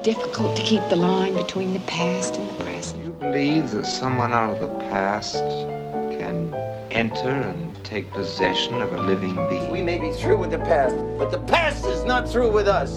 difficult to keep the line between the past and the present. Do you believe that someone out of the past can enter and take possession of a living being? We may be through with the past, but the past is not through with us.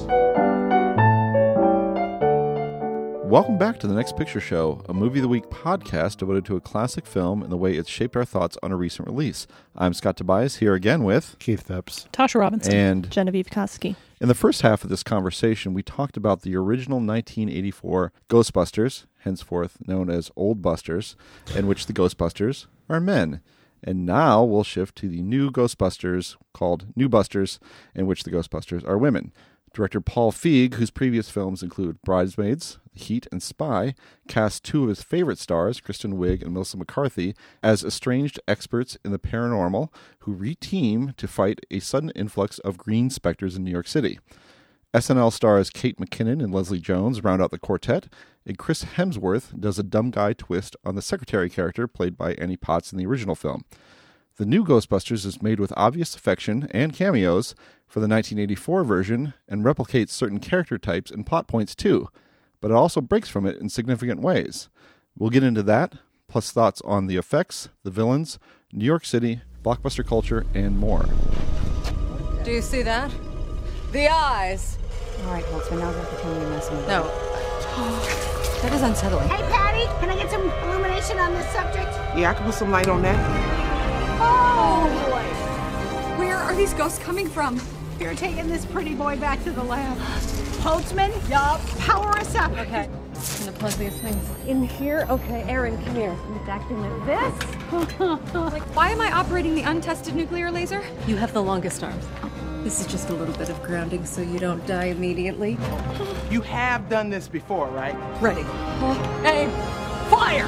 Welcome back to The Next Picture Show, a Movie of the Week podcast devoted to a classic film and the way it's shaped our thoughts on a recent release. I'm Scott Tobias, here again with Keith Phipps, Tasha Robinson, and Genevieve Koski. In the first half of this conversation, we talked about the original 1984 Ghostbusters, henceforth known as Old Busters, in which the Ghostbusters are men. And now we'll shift to the new Ghostbusters called New Busters, in which the Ghostbusters are women. Director Paul Feig, whose previous films include Bridesmaids, Heat, and Spy, cast two of his favorite stars, Kristen Wiig and Melissa McCarthy, as estranged experts in the paranormal who re-team to fight a sudden influx of green specters in New York City. SNL stars Kate McKinnon and Leslie Jones round out the quartet, and Chris Hemsworth does a dumb guy twist on the secretary character played by Annie Potts in the original film. The new Ghostbusters is made with obvious affection and cameos for the 1984 version and replicates certain character types and plot points too, but it also breaks from it in significant ways. We'll get into that, plus thoughts on the effects, the villains, New York City, blockbuster culture, and more. Do you see that? The eyes! All right, Holtzman, now we're pretending you're messing with me. No. That is unsettling. Hey, Patty, can I get some illumination on this subject? Yeah, I can put some light on that. Oh, boy. Where are these ghosts coming from? You're taking this pretty boy back to the lab. Holtzman, yup, power us up. Okay. And the pleasantest things. In here? Okay, Aaron, come here. You're acting like this? Like, why am I operating the untested nuclear laser? You have the longest arms. This is just a little bit of grounding so you don't die immediately. You have done this before, right? Ready. Aim. Fire!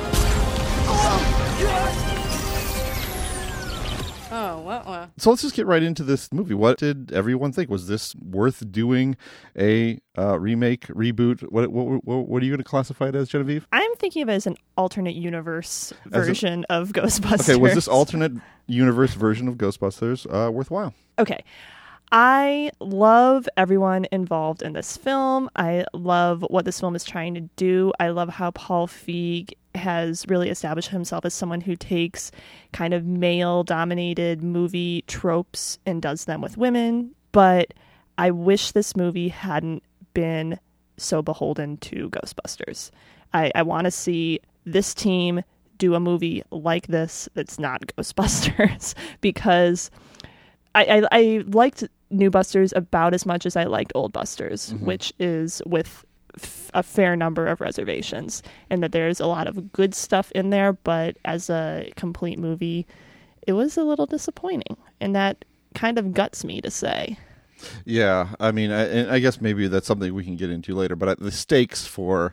Oh, what? So let's just get right into this movie. What did everyone think? Was this worth doing a remake, reboot? What are you going to classify it as, Genevieve? I'm thinking of it as an alternate universe version of Ghostbusters. Okay, was this alternate universe version of Ghostbusters worthwhile? Okay. I love everyone involved in this film. I love what this film is trying to do. I love how Paul Feig has really established himself as someone who takes kind of male-dominated movie tropes and does them with women. But I wish this movie hadn't been so beholden to Ghostbusters. I want to see this team do a movie like this that's not Ghostbusters because I liked New Busters about as much as I liked Old Busters, which is with a fair number of reservations, and that there's a lot of good stuff in there, but as a complete movie, it was a little disappointing, and that kind of guts me to say. Yeah, I mean, I guess maybe that's something we can get into later, but the stakes for,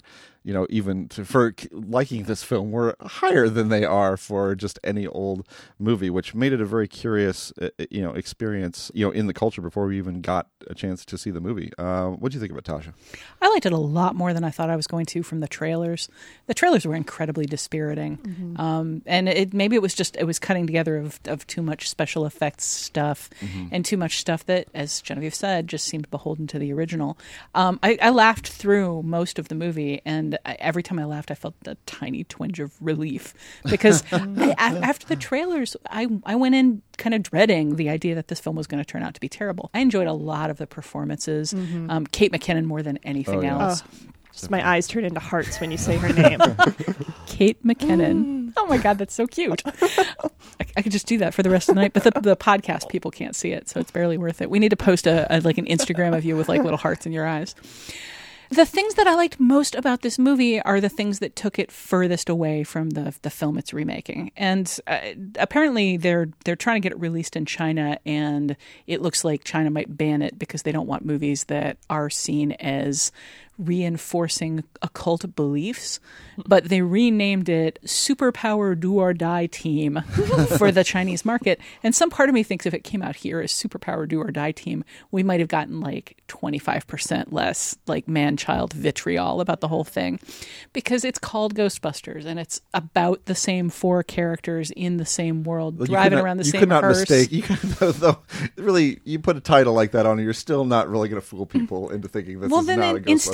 for liking this film were higher than they are for just any old movie, which made it a very curious, experience, in the culture before we even got a chance to see the movie. What do you think of it, Tasha? I liked it a lot more than I thought I was going to from the trailers. The trailers were incredibly dispiriting. And maybe it was cutting together of too much special effects stuff and too much stuff that, as Genevieve said, just seemed beholden to the original. I laughed through most of the movie, and every time I laughed, I felt a tiny twinge of relief because after the trailers, I went in kind of dreading the idea that this film was going to turn out to be terrible. I enjoyed a lot of the performances. Kate McKinnon more than anything else. Just my eyes turn into hearts when you say her name. Kate McKinnon. Oh my God, that's so cute. I could just do that for the rest of the night, but the podcast people can't see it, so it's barely worth it. We need to post an Instagram of you with little hearts in your eyes. The things that I liked most about this movie are the things that took it furthest away from the film it's remaking. And apparently they're trying to get it released in China, and it looks like China might ban it because they don't want movies that are seen as reinforcing occult beliefs, but they renamed it Superpower Do or Die Team for the Chinese market. And some part of me thinks if it came out here as Superpower Do or Die Team, we might have gotten 25% less man-child vitriol about the whole thing, because it's called Ghostbusters and it's about the same four characters in the same world, driving around the same hearse. You could not mistake. Though, really, you put a title like that on it, you're still not really going to fool people into thinking this is not a Ghostbusters.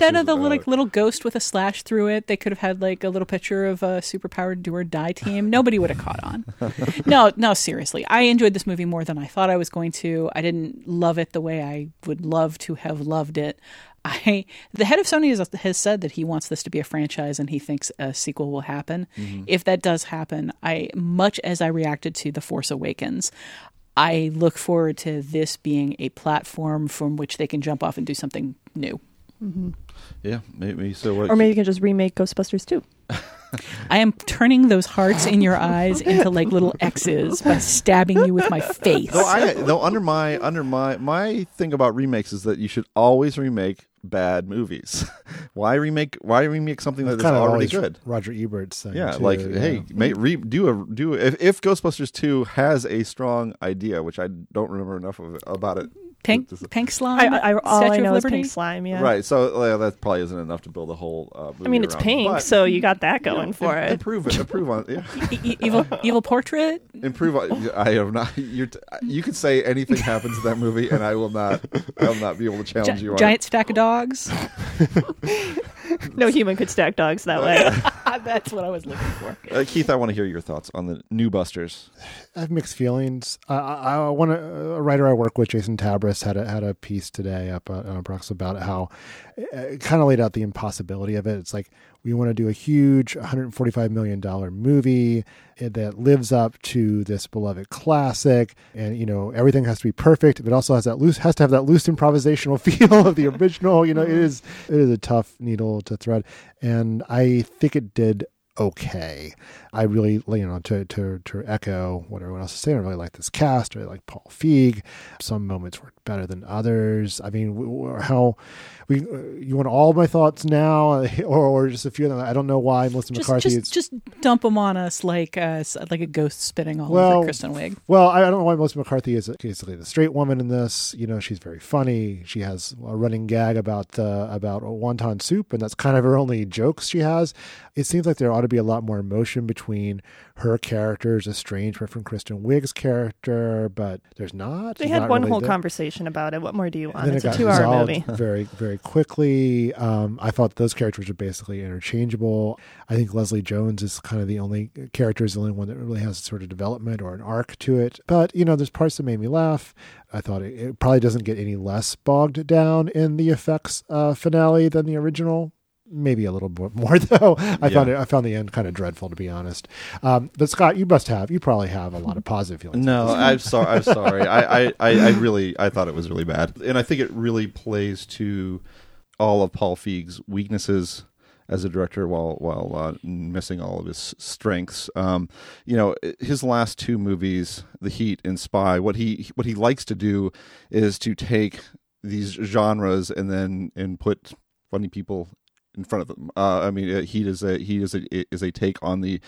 instead of the little ghost with a slash through it, they could have had like a little picture of a superpowered do or die team. Nobody would have caught on. No, seriously. I enjoyed this movie more than I thought I was going to. I didn't love it the way I would love to have loved it. The head of Sony has said that he wants this to be a franchise and he thinks a sequel will happen. Mm-hmm. If that does happen, much as I reacted to The Force Awakens, I look forward to this being a platform from which they can jump off and do something new. Mm-hmm. Yeah, maybe so. Or maybe you can just remake Ghostbusters 2. I am turning those hearts in your eyes into like little X's by stabbing you with my face. Though under my thing about remakes is that you should always remake bad movies. Why remake something that is already good? Roger Ebert's thing. Yeah, too, like hey, do if Ghostbusters 2 has a strong idea, which I don't remember enough about it. Pink slime. All I know is Liberty? pink slime. Yeah, right. So that probably isn't enough to build a whole movie. I mean, it's around. pink, But, so you got that going for it. Improve on it. Yeah. Evil Portrait. Improve on. I have not. You could say anything happens in that movie, and I will not be able to challenge you on giant stack of dogs. No human could stack dogs that way. That's what I was looking for. Keith, I want to hear your thoughts on the new Busters. I have mixed feelings. I want a writer I work with, Jason Tabris, had a piece today up on Brooks about how it kind of laid out the impossibility of it. It's like we want to do a huge $145 million movie that lives up to this beloved classic, and everything has to be perfect, but also has to have that loose improvisational feel of the original. It is a tough needle to thread, and I think it did okay. I really, to echo what everyone else is saying, I really like this cast. I really like Paul Feig. Some moments were better than others. I mean, you want all my thoughts now, or just a few of them? I don't know why Melissa McCarthy just dump them on us like a ghost spitting all over Kristen Wiig. Well, I don't know why Melissa McCarthy is basically the straight woman in this. She's very funny. She has a running gag about wonton soup, and that's kind of her only jokes she has. It seems like there ought to be a lot more emotion between her character's estrangement from Kristen Wiig's character, but there's not. They had one whole conversation about it. What more do you want? It's a 2-hour movie. Very, very quickly. I thought those characters are basically interchangeable. I think Leslie Jones is kind of the only one that really has sort of development or an arc to it. But, there's parts that made me laugh. I thought it probably doesn't get any less bogged down in the effects finale than the original. Maybe a little bit more though. I found the end kind of dreadful, to be honest. But Scott, you probably have a lot of positive feelings. No, I'm sorry. I thought it was really bad, and I think it really plays to all of Paul Feig's weaknesses as a director, while missing all of his strengths. His last two movies, The Heat and Spy, what he likes to do is to take these genres and put funny people in front of them. Heat is a take on the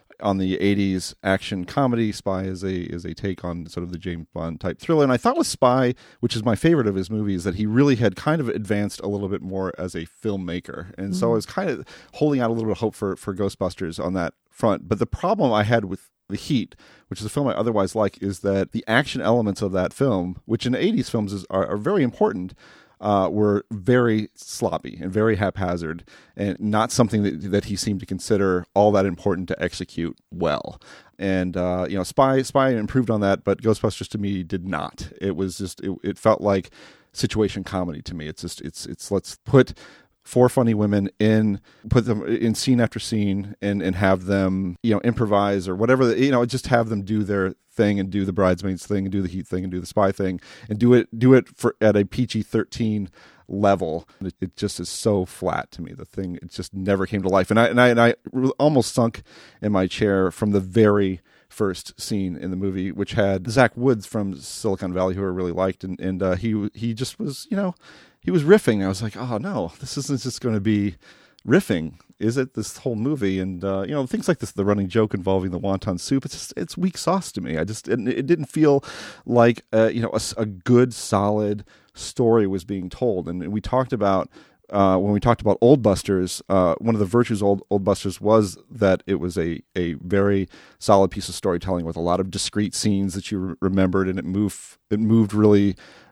80s action comedy. Spy is a take on sort of the James Bond type thriller. And I thought with Spy, which is my favorite of his movies, that he really had kind of advanced a little bit more as a filmmaker. And so I was kind of holding out a little bit of hope for Ghostbusters on that front. But the problem I had with The Heat, which is a film I otherwise like, is that the action elements of that film, which in 80s films are very important, were very sloppy and very haphazard, and not something that he seemed to consider all that important to execute well. And Spy improved on that, but Ghostbusters to me did not. It was just it felt like situation comedy to me. It's let's put four funny women put them in scene after scene and have them improvise or whatever, just have them do their thing and do the Bridesmaids thing and do the Heat thing and do the Spy thing and do it at a PG-13 level. It just is so flat to me. The thing, it just never came to life, and I almost sunk in my chair from the very first scene in the movie, which had Zach Woods from Silicon Valley, who I really liked, and he just was he was riffing. I was like, oh no, this isn't just going to be riffing, is it? This whole movie, and things like this, the running joke involving the wonton soup. it's weak sauce to me. It didn't feel like a good solid story was being told. And we talked about when we talked about Old Busters, one of the virtues of Old Busters was that it was a very solid piece of storytelling with a lot of discrete scenes that you remembered, and it moved really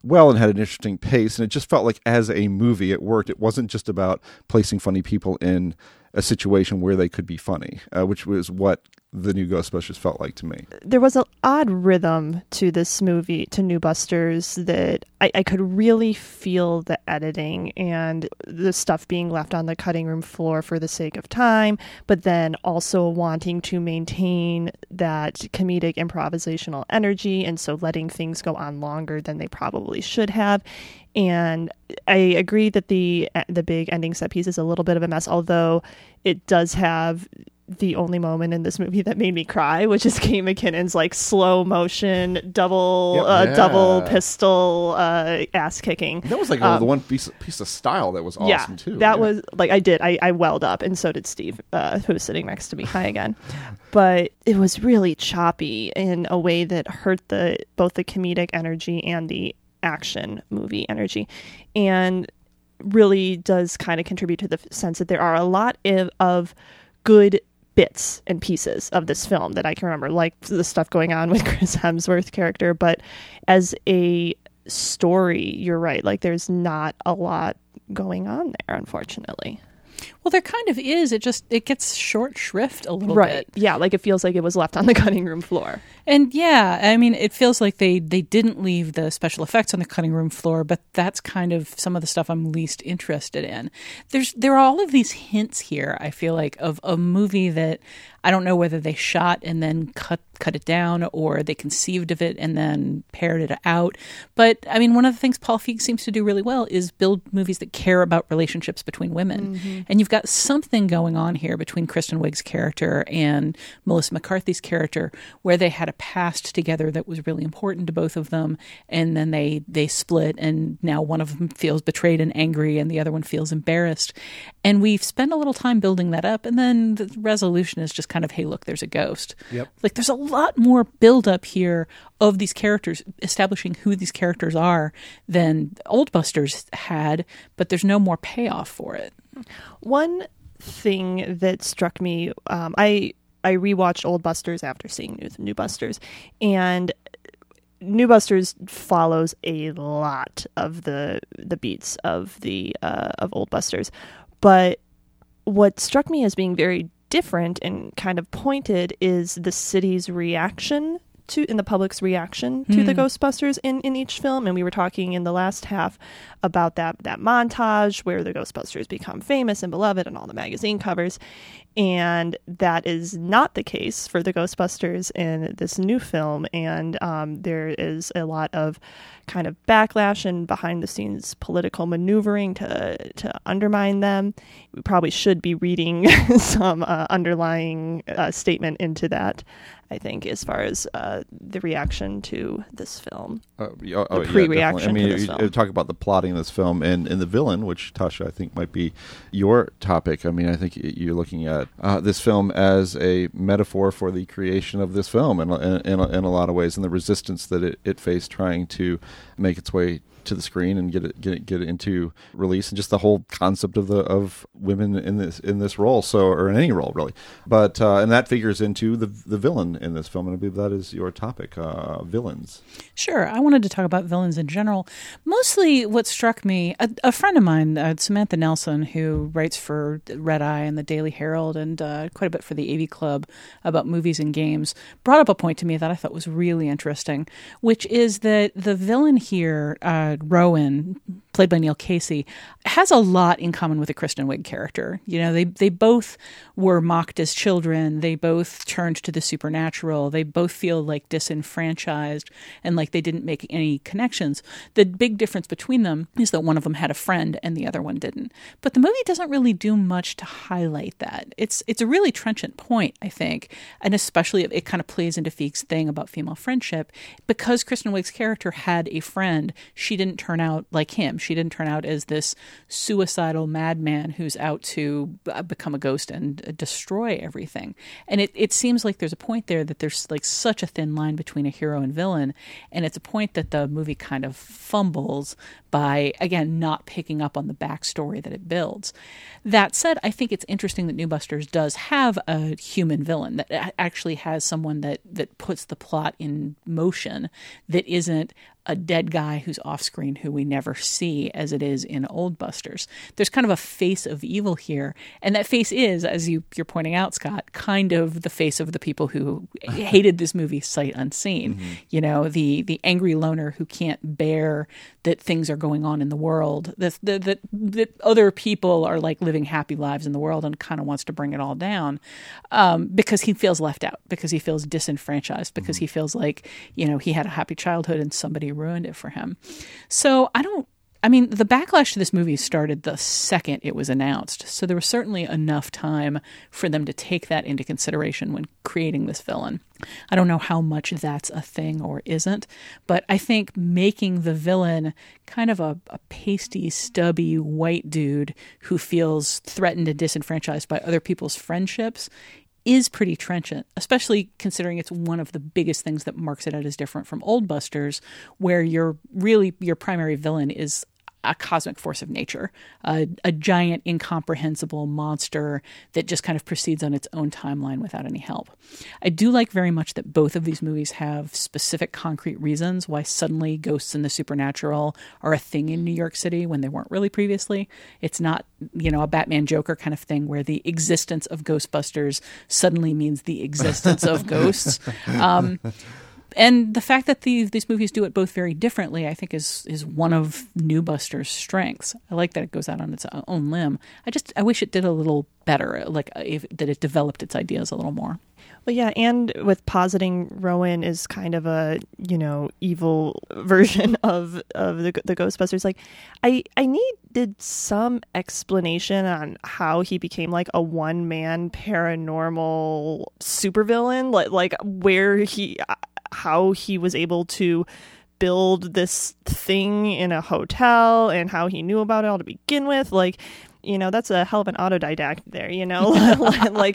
well and had an interesting pace, and it just felt like as a movie it worked. It wasn't just about placing funny people in a situation where they could be funny, which was what the new Ghostbusters felt like to me. There was an odd rhythm to this movie, to New Busters, that I could really feel the editing and the stuff being left on the cutting room floor for the sake of time, but then also wanting to maintain that comedic improvisational energy, and so letting things go on longer than they probably should have. And I agree that the big ending set piece is a little bit of a mess, although it does have the only moment in this movie that made me cry, which is Kate McKinnon's like slow motion double pistol ass kicking. That was like the one piece of style that was awesome too. That was like I welled up, and so did Steve, who was sitting next to me. Hi again. But it was really choppy in a way that hurt both the comedic energy and the action movie energy, and really does kind of contribute to the sense that there are a lot of good bits and pieces of this film that I can remember, like the stuff going on with Chris Hemsworth's character. But as a story, you're right, like there's not a lot going on there, unfortunately. Well, there kind of is. It gets short shrift a little bit. Bit. Yeah, like it feels like it was left on the cutting room floor. And yeah, I mean, it feels like they didn't leave the special effects on the cutting room floor, but that's kind of some of the stuff I'm least interested in. There are all of these hints here, I feel like, of a movie that I don't know whether they shot and then cut it down, or they conceived of it and then pared it out. But I mean, one of the things Paul Feig seems to do really well is build movies that care about relationships between women. Mm-hmm. And you've got something going on here between Kristen Wiig's character and Melissa McCarthy's character, where they had a past together that was really important to both of them, and then they split, and now one of them feels betrayed and angry and the other one feels embarrassed. And we've spent a little time building that up, and then the resolution is just kind of, hey, look, there's a ghost. Yep. Like there's a lot more build up here of these characters, establishing who these characters are, than Old Busters had, but there's no more payoff for it. One thing that struck me, I rewatched Old Busters after seeing New Busters, and New Busters follows a lot of the beats of Old Busters, but what struck me as being very different and kind of pointed is the city's reaction in the public's reaction to the Ghostbusters in each film. And we were talking in the last half about that montage where the Ghostbusters become famous and beloved and all the magazine covers. And that is not the case for the Ghostbusters in this new film. And there is a lot of kind of backlash and behind the scenes political maneuvering to undermine them. We probably should be reading some underlying statement into that, I think, as far as the reaction to this film. The pre-reaction to this film. You talk about the plotting of this film and the villain, which, Tasha, I think might be your topic. I mean, I think you're looking at this film as a metaphor for the creation of this film in a lot of ways, and the resistance that it faced trying to make its way to the screen and get it into release, and just the whole concept of women in this role, or in any role really. But and that figures into the villain in this film, and I believe that is your topic, villains. Sure, I wanted to talk about villains in general. Mostly, what struck me, a friend of mine, Samantha Nelson, who writes for Red Eye and the Daily Herald and quite a bit for the AV Club about movies and games, brought up a point to me that I thought was really interesting, which is that the villain here, Rowan, played by Neil Casey, has a lot in common with the Kristen Wiig character. You know, they both were mocked as children. They both turned to the supernatural. They both feel like disenfranchised and like they didn't make any connections. The big difference between them is that one of them had a friend and the other one didn't. But the movie doesn't really do much to highlight that. It's a really trenchant point, I think, and especially it kind of plays into Feig's thing about female friendship. Because Kristen Wiig's character had a friend, she didn't turn out like him. She didn't turn out as this suicidal madman who's out to become a ghost and destroy everything. And it seems like there's a point there that there's like such a thin line between a hero and villain, and it's a point that the movie kind of fumbles by, again, not picking up on the backstory that it builds. That said, I think it's interesting that New Busters does have a human villain, that actually has someone that puts the plot in motion, that isn't a dead guy who's off screen who we never see as it is in Old Busters. There's kind of a face of evil here. And that face is, as you're pointing out, Scott, kind of the face of the people who hated this movie sight unseen. Mm-hmm. You know, the angry loner who can't bear that things are going on in the world, that other people are like living happy lives in the world and kind of wants to bring it all down because he feels left out, because he feels disenfranchised, because he feels like, you know, he had a happy childhood and somebody ruined it for him. So the backlash to this movie started the second it was announced. So there was certainly enough time for them to take that into consideration when creating this villain. I don't know how much that's a thing or isn't, but I think making the villain kind of a pasty, stubby white dude who feels threatened and disenfranchised by other people's friendships is pretty trenchant, especially considering it's one of the biggest things that marks it out as different from Old Busters, where your primary villain is a cosmic force of nature, a giant, incomprehensible monster that just kind of proceeds on its own timeline without any help. I do like very much that both of these movies have specific concrete reasons why suddenly ghosts and the supernatural are a thing in New York City when they weren't really previously. It's not, you know, a Batman Joker kind of thing where the existence of Ghostbusters suddenly means the existence of ghosts. And the fact that these movies do it both very differently, I think, is one of New Busters' strengths. I like that it goes out on its own limb. I wish it did a little better, that it developed its ideas a little more. Well, yeah, and with positing Rowan is kind of a, you know, evil version of the Ghostbusters. Like, I needed some explanation on how he became like a one-man paranormal supervillain, like how he was able to build this thing in a hotel and how he knew about it all to begin with. Like, you know, that's a hell of an autodidact there, you know. Like,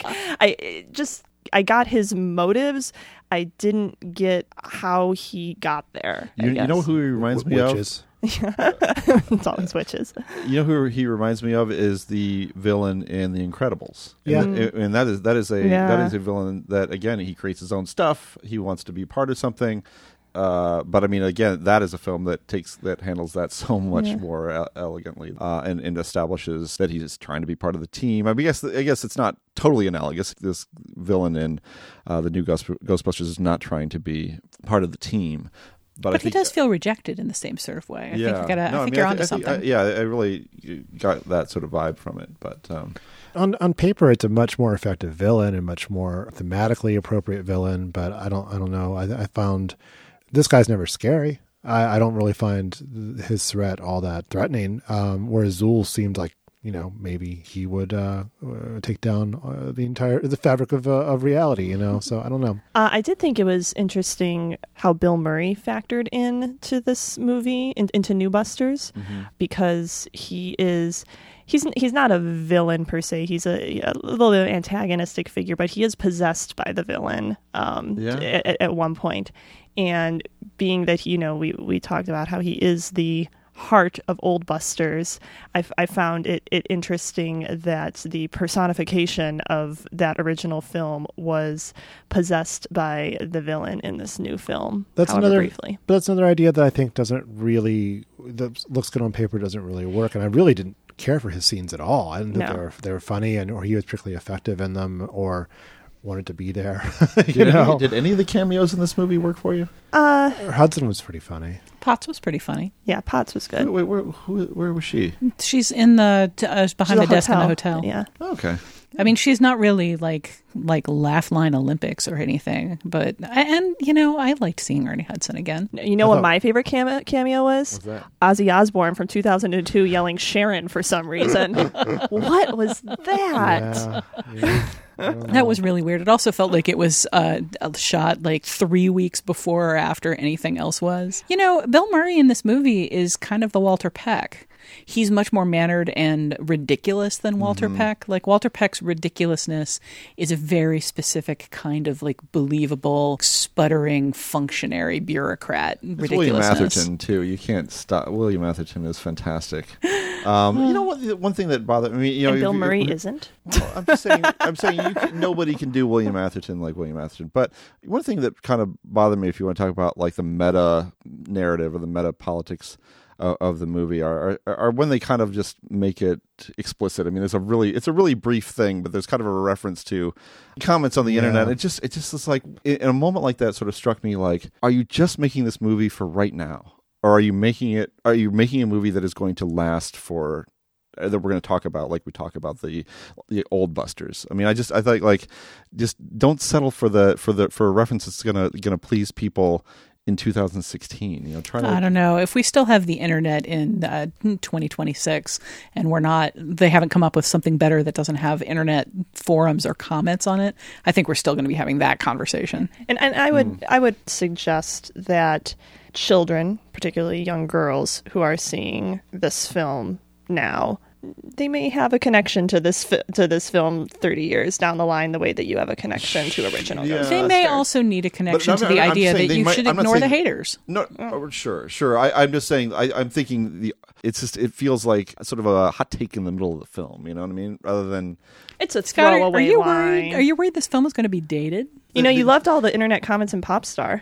I got his motives. I didn't get how he got there. You know who he reminds me of? It's always witches. You know who he reminds me of is the villain in The Incredibles. Yeah, and that is a villain that, again, he creates his own stuff. He wants to be part of something. But I mean, again, that is a film that handles that so much more elegantly and establishes that he's trying to be part of the team. I guess it's not totally analogous. This villain in the new Ghostbusters is not trying to be part of the team. But he does feel rejected in the same sort of way. I think you're onto something. I really got that sort of vibe from it. But on paper, it's a much more effective villain and much more thematically appropriate villain. But I don't know. I found this guy's never scary. I don't really find his threat all that threatening. Whereas Zuul seemed like, you know, maybe he would take down the fabric of reality, you know. So I don't know. I did think it was interesting how Bill Murray factored into this movie, into New Busters, because he's not a villain per se. He's a little bit antagonistic figure, but he is possessed by the villain at one point. And being that, you know, we talked about how he is the heart of Old Busters, I found it interesting that the personification of that original film was possessed by the villain in this new film. But that's another idea that I think that looks good on paper, doesn't really work. And I really didn't care for his scenes at all. I didn't think they were funny, or he was particularly effective in them, or wanted to be there. Did any of the cameos in this movie work for you? Hudson was pretty funny. Potts was pretty funny. Yeah, Potts was good. Wait, where was she? She's in the behind the desk in the hotel. Yeah. Okay. I mean, she's not really like Laugh Line Olympics or anything, but I liked seeing Ernie Hudson again. You know what my favorite cameo was? What's that? Ozzy Osbourne from 2002 yelling Sharon for some reason. What was that? Yeah. That was really weird. It also felt like it was shot like 3 weeks before or after anything else was. You know, Bill Murray in this movie is kind of the Walter Peck. he's much more mannered and ridiculous than Walter Peck. Like Walter Peck's ridiculousness is a very specific kind of like believable, sputtering functionary bureaucrat ridiculousness. William Atherton too. You can't stop. William Atherton is fantastic. You know what? One thing that bothered me, you know, and Bill Murray isn't. Well, I'm saying nobody can do William Atherton like William Atherton. But one thing that kind of bothered me, if you want to talk about like the meta narrative or the meta politics of the movie, are when they kind of just make it explicit. I mean, it's a really brief thing, but there's kind of a reference to comments on the internet. It just is like, in a moment like that, sort of struck me like, are you just making this movie for right now? Or are you making a movie that is going to last for, that we're going to talk about, like we talk about the old Busters? I mean, I think like, just don't settle for a reference that's gonna please people in 2016. You know, I don't know if we still have the internet in 2026, and they haven't come up with something better that doesn't have internet forums or comments on it. I think we're still going to be having that conversation. And I would suggest that children, particularly young girls who are seeing this film now, they may have a connection to this film 30 years down the line, the way that you have a connection to original. Yeah, they may also need a connection to the idea that you should ignore the haters. No, sure. I'm just saying. I'm thinking it feels like sort of a hot take in the middle of the film. You know what I mean? Rather than it's a throwaway line. Are you worried this film is going to be dated? You know, you loved all the internet comments in Popstar.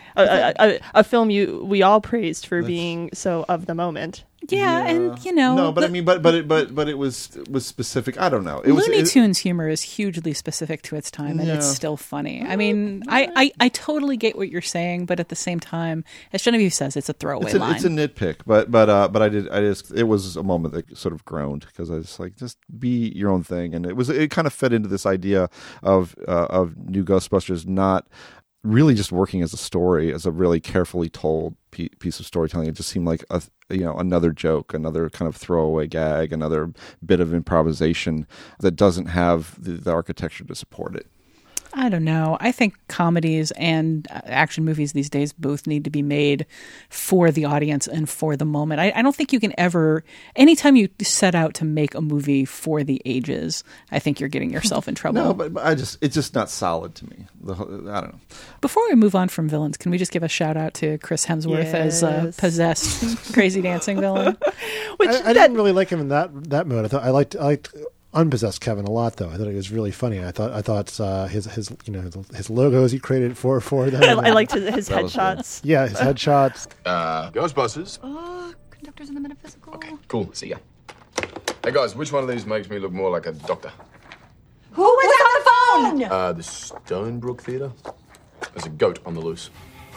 A film we all praised for being so of the moment. Yeah, and you know, no, but I mean, but it was specific. I don't know. Looney Tunes humor is hugely specific to its time, and it's still funny. I mean, I totally get what you're saying, but at the same time, as Genevieve says, it's a throwaway line. It's a nitpick, but it was a moment that sort of groaned, because I was like, just be your own thing, and it kind of fed into this idea of New Ghostbusters not really just working as a story, as a really carefully told piece of storytelling. It just seemed like another joke, another kind of throwaway gag, another bit of improvisation that doesn't have the architecture to support it. I don't know. I think comedies and action movies these days both need to be made for the audience and for the moment. I don't think you can ever, anytime you set out to make a movie for the ages, I think you're getting yourself in trouble. No, but it's just not solid to me. I don't know. Before we move on from villains, can we just give a shout out to Chris Hemsworth as a possessed crazy dancing villain? I didn't really like him in that mode. I liked Unpossessed Kevin a lot, though. I thought it was really funny. I thought his logos he created for them. I liked his headshots. Yeah, his headshots. Ghostbusters. Conductors in the metaphysical. Okay, cool. See ya. Hey guys, which one of these makes me look more like a doctor? Who was on the phone? The Stonebrook Theater. There's a goat on the loose.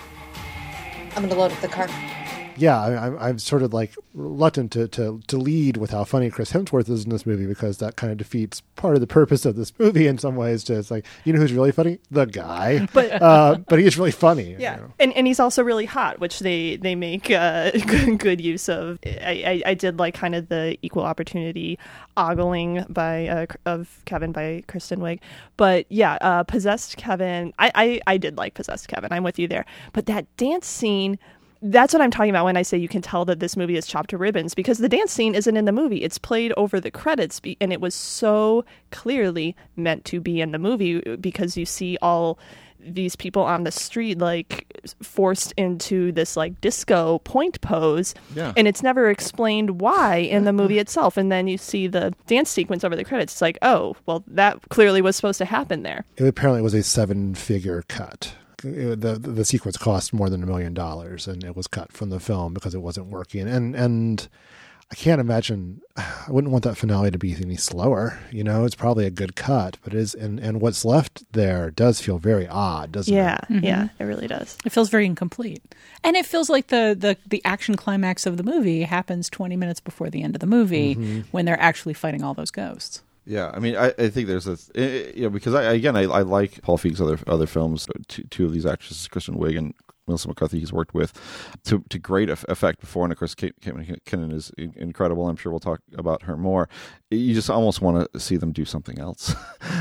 I'm gonna load up the car. Yeah, I'm sort of like reluctant to lead with how funny Chris Hemsworth is in this movie, because that kind of defeats part of the purpose of this movie in some ways. It's like, you know who's really funny? The guy. But he is really funny. Yeah, you know? and he's also really hot, which they make good use of. I did like kind of the equal opportunity ogling of Kevin by Kristen Wiig. But yeah, Possessed Kevin, I did like Possessed Kevin. I'm with you there. But that dance scene, that's what I'm talking about when I say you can tell that this movie is chopped to ribbons, because the dance scene isn't in the movie. It's played over the credits, and it was so clearly meant to be in the movie, because you see all these people on the street like forced into this like disco point pose, and it's never explained why in the movie itself. And then you see the dance sequence over the credits. It's like, oh, well, that clearly was supposed to happen there. It apparently was a 7-figure cut. The sequence cost more than $1 million, and it was cut from the film because it wasn't working. And I can't imagine. I wouldn't want that finale to be any slower. You know, it's probably a good cut, but it is, and what's left there does feel very odd, doesn't it? Mm-hmm. Yeah, it really does. It feels very incomplete, and it feels like the action climax of the movie happens 20 minutes before the end of the movie, when they're actually fighting all those ghosts. Yeah, I mean, I think there's because I like Paul Feig's other films. Two of these actresses, Kristen Wiig and Melissa McCarthy he's worked with to great effect before. And of course, Kate McKinnon is incredible. I'm sure we'll talk about her more. You just almost want to see them do something else.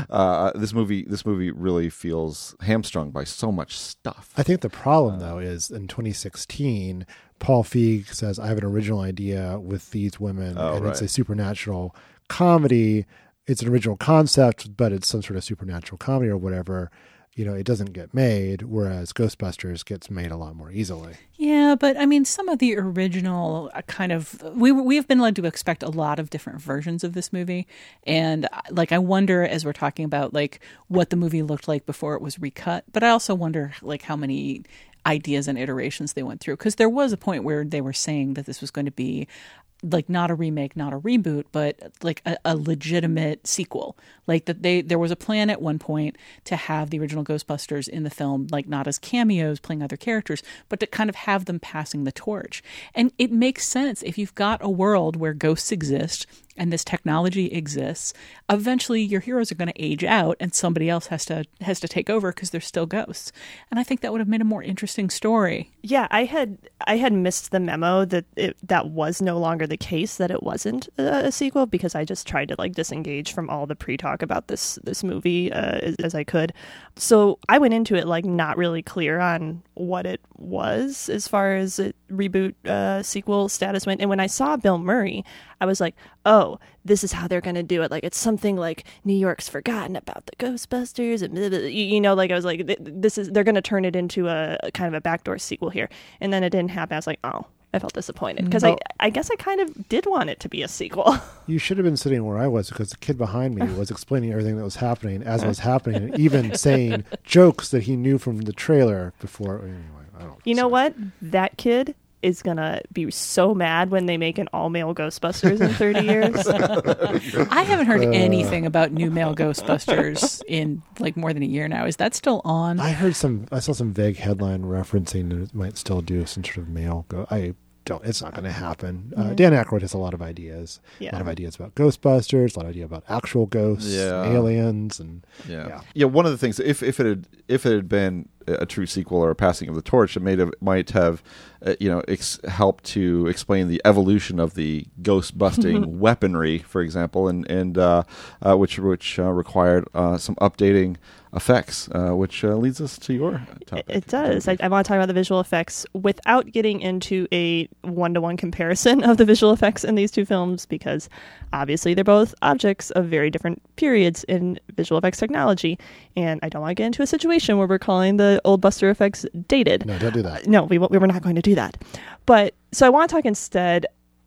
This movie really feels hamstrung by so much stuff. I think the problem, though, is in 2016, Paul Feig says, I have an original idea with these women, it's a supernatural comedy. It's an original concept, but it's some sort of supernatural comedy or whatever. It doesn't get made, whereas Ghostbusters gets made a lot more easily. Yeah, but I mean, some of the original kind of we have been led to expect a lot of different versions of this movie, and like I wonder, as we're talking about like what the movie looked like before it was recut, but I also wonder like how many ideas and iterations they went through, because there was a point where they were saying that this was going to be like not a remake, not a reboot, but like a legitimate sequel. Like that there was a plan at one point to have the original Ghostbusters in the film, like not as cameos playing other characters, but to kind of have them passing the torch. And it makes sense if you've got a world where ghosts exist and this technology exists. Eventually your heroes are going to age out and somebody else has to take over because they're still ghosts. And I think that would have made a more interesting story. Yeah, I had missed the memo that that was no longer the case, that it wasn't a sequel, because I just tried to like disengage from all the pre-talk about this movie as I could. So I went into it like not really clear on what it was as far as reboot sequel status went. And when I saw Bill Murray, I was like, oh, this is how they're going to do it. Like, it's something like New York's forgotten about the Ghostbusters. And blah, blah, blah. Like I was like, they're going to turn it into a kind of a backdoor sequel here. And then it didn't happen. I was like, oh, I felt disappointed because I guess I kind of did want it to be a sequel. You should have been sitting where I was, because the kid behind me was explaining everything that was happening as it was happening, and even saying jokes that he knew from the trailer before. Anyway, I don't know. You know what? That kid is going to be so mad when they make an all-male Ghostbusters in 30 years. I haven't heard anything about new male Ghostbusters in like more than a year now. Is that still on? I saw some vague headline referencing that it might still do some sort of male it's not going to happen. Dan Aykroyd has a lot of ideas. A lot of ideas about Ghostbusters, a lot of ideas about actual ghosts, and aliens, and one of the things, if it had been a true sequel or a passing of the torch, it might have helped to explain the evolution of the ghost busting weaponry, for example, and which required some updating effects, which leads us to your topic. It does. I want to talk about the visual effects without getting into a one-to-one comparison of the visual effects in these two films, because obviously they're both objects of very different periods in visual effects technology, and I don't want to get into a situation where we're calling the old Buster effects dated. No, don't do that. No, we were not going to do that. But so I want to talk instead.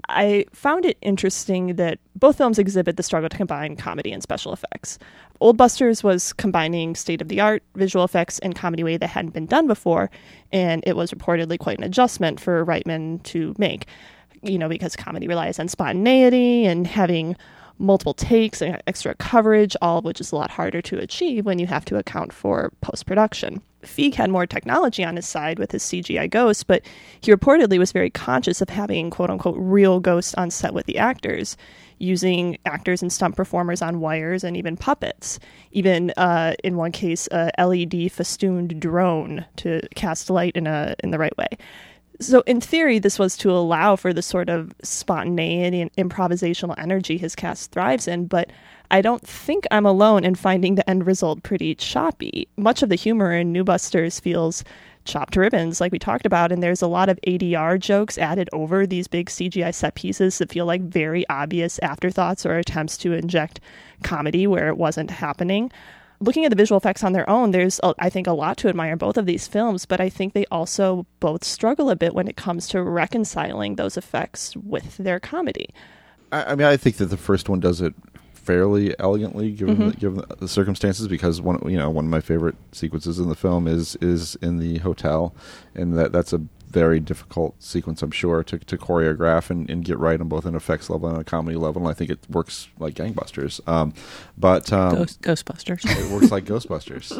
I found it interesting that both films exhibit the struggle to combine comedy and special effects. Old Busters was combining state-of-the-art visual effects and comedy way that hadn't been done before, and it was reportedly quite an adjustment for Reitman to make, because comedy relies on spontaneity and having multiple takes and extra coverage, all of which is a lot harder to achieve when you have to account for post-production. Feig had more technology on his side with his CGI ghosts, but he reportedly was very conscious of having quote-unquote real ghosts on set with the actors, using actors and stunt performers on wires and even puppets. Even in one case, a LED festooned drone to cast light in the right way. So in theory, this was to allow for the sort of spontaneity and improvisational energy his cast thrives in, but I don't think I'm alone in finding the end result pretty choppy. Much of the humor in New Busters feels chopped to ribbons, like we talked about, and there's a lot of ADR jokes added over these big CGI set pieces that feel like very obvious afterthoughts or attempts to inject comedy where it wasn't happening. Looking at the visual effects on their own, there's, I think, a lot to admire in both of these films, but I think they also both struggle a bit when it comes to reconciling those effects with their comedy. I think that the first one does it fairly elegantly, given the circumstances, because one of my favorite sequences in the film is in the hotel, and that's a very difficult sequence, I'm sure, to choreograph and get right on both an effects level and a comedy level. And I think it works like gangbusters. Ghostbusters. It works like Ghostbusters.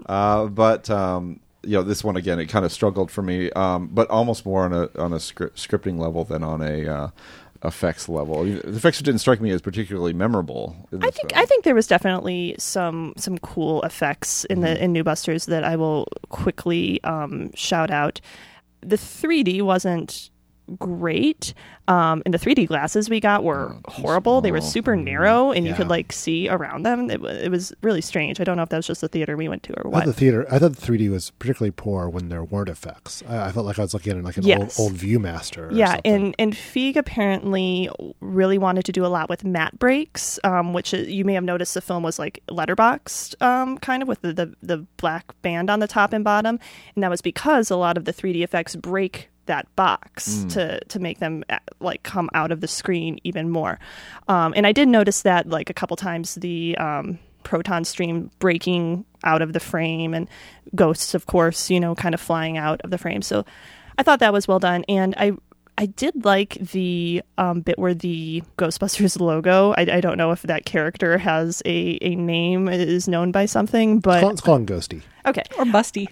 This one again, it kind of struggled for me, but almost more on a scripting level than on a effects level. The effects didn't strike me as particularly memorable. I think there was definitely some cool effects in in New Busters that I will quickly shout out. The 3D wasn't great, and the 3D glasses we got were horrible. They were super narrow, and you could like see around them. It was really strange. I don't know if that was just the theater we went to or what. I thought the 3D was particularly poor when there weren't effects. I felt like I was looking at like an old ViewMaster. Yeah, and Feig apparently really wanted to do a lot with matte breaks, which you may have noticed the film was like letterboxed, kind of with the black band on the top and bottom, and that was because a lot of the 3D effects break that box to make them like come out of the screen even more. And I did notice that like a couple times the proton stream breaking out of the frame and ghosts, of course, kind of flying out of the frame. So I thought that was well done. And I did like the bit where the Ghostbusters logo, I don't know if that character has a name, is known by something, but... Let's call him Ghosty. Okay. Or Busty.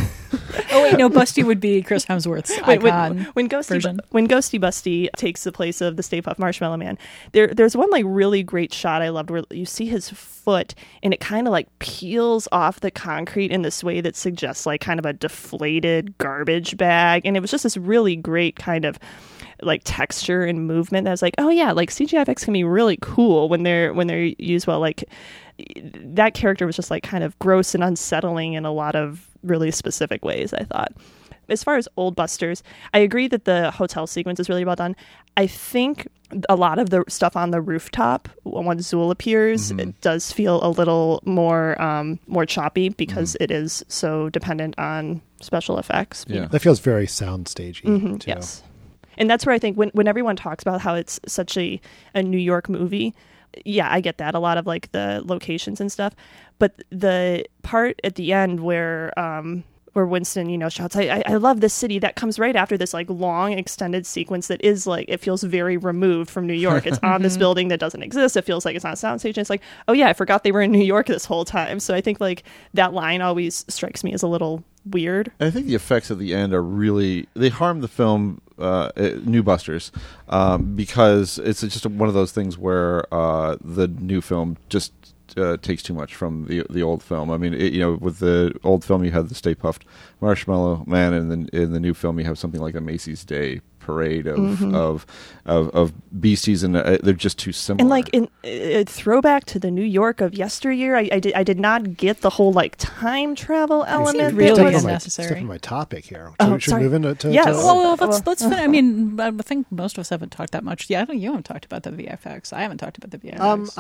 Oh, wait, no, Busty would be Chris Hemsworth's icon when Ghosty version. When Ghosty Busty takes the place of the Stay Puft Marshmallow Man, there's one like really great shot I loved where you see his foot and it kind of like peels off the concrete in this way that suggests like kind of a deflated garbage bag. And it was just this really great kind of like texture and movement that was like, oh yeah, like CGI effects can be really cool when they're used well. Like that character was just like kind of gross and unsettling in a lot of really specific ways, I thought. As far as Old Busters, I agree that the hotel sequence is really well done. I think a lot of the stuff on the rooftop when Zuul appears, it does feel a little more choppy because it is so dependent on special effects. Yeah, that feels very soundstagey. Too. Yes. And that's where I think when everyone talks about how it's such a New York movie, yeah, I get that. A lot of like the locations and stuff. But the part at the end where Winston, shouts, I love this city, that comes right after this like long extended sequence that is like, it feels very removed from New York. It's on this building that doesn't exist. It feels like it's on a soundstage. And it's like, oh yeah, I forgot they were in New York this whole time. So I think like that line always strikes me as a little weird. I think the effects at the end are they harm the film, New Busters, because it's just one of those things where the new film just takes too much from the old film. I mean, with the old film you had the Stay Puft Marshmallow Man, and in the new film you have something like a Macy's Day Parade of beasties, and they're just too similar. And like in a throwback to the New York of yesteryear, I did not get the whole like time travel element. Really unnecessary. Stepping my topic here. Oh, should we move into? Yes. Well, let's. I mean, I think most of us haven't talked that much. Yeah, I think you haven't talked about the VFX. I haven't talked about the VFX.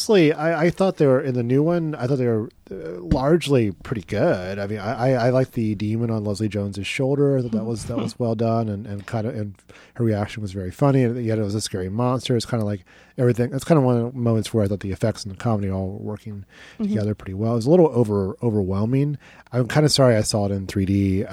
I thought they were in the new one. I thought they were largely pretty good. I mean, I liked the demon on Leslie Jones's shoulder. I thought that was well done, and kind of, and her reaction was very funny. And yet it was a scary monster. It's kind of like everything. It's kind of one of the moments where I thought the effects and the comedy all were working together pretty well. It was a little overwhelming. I'm kind of sorry I saw it in 3D,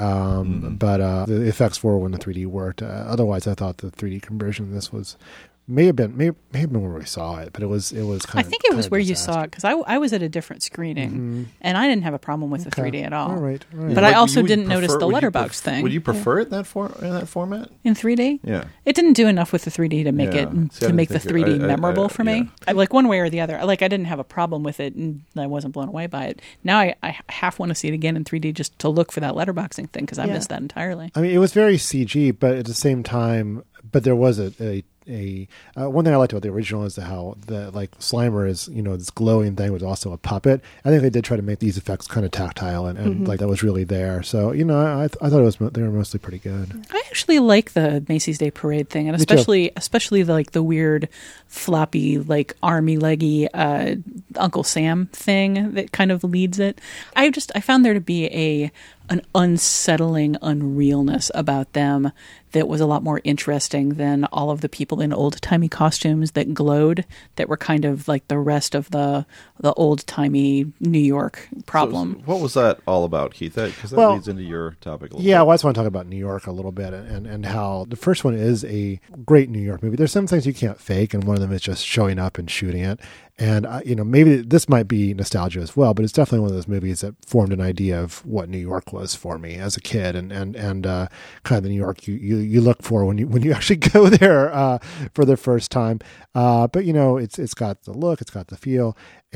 but the effects were when the 3D worked. Otherwise, I thought the 3D conversion of this may have been where we saw it, but it was kind of. I think it was where you saw it because I was at a different screening and I didn't have a problem with the 3D at all. All right. But I also didn't notice the letterbox thing. Would you prefer it in that format? In 3D? Yeah. It didn't do enough with the 3D to make make the 3D memorable for me. Like one way or the other. Like I didn't have a problem with it and I wasn't blown away by it. Now I half want to see it again in 3D just to look for that letterboxing thing because I missed that entirely. I mean, it was very CG, but at the same time, there was a one thing I liked about the original is how the like Slimer is this glowing thing was also a puppet. I think they did try to make these effects kind of tactile and like that was really there. So I thought they were mostly pretty good. I actually like the Macy's Day Parade thing, and especially the weird floppy like army leggy Uncle Sam thing that kind of leads it. I found there to be an unsettling unrealness about them that was a lot more interesting than all of the people in old-timey costumes that glowed, that were kind of like the rest of the old-timey New York problem. So what was that all about, Keith? Because that leads into your topic a little bit. Well, I just want to talk about New York a little bit and how the first one is a great New York movie. There's some things you can't fake, and one of them is just showing up and shooting it. And maybe this might be nostalgia as well, but it's definitely one of those movies that formed an idea of what New York was for me as a kid, and kind of the New York you look for when you actually go there for the first time. But it's got the look, it's got the feel,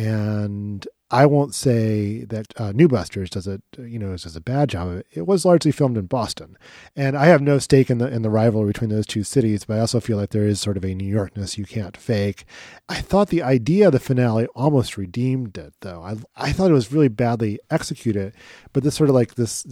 and I won't say that New Busters does a bad job of it. It was largely filmed in Boston, and I have no stake in the rivalry between those two cities, but I also feel like there is sort of a New Yorkness you can't fake. I thought the idea of the finale almost redeemed it, though. I thought it was really badly executed, but this sort of like this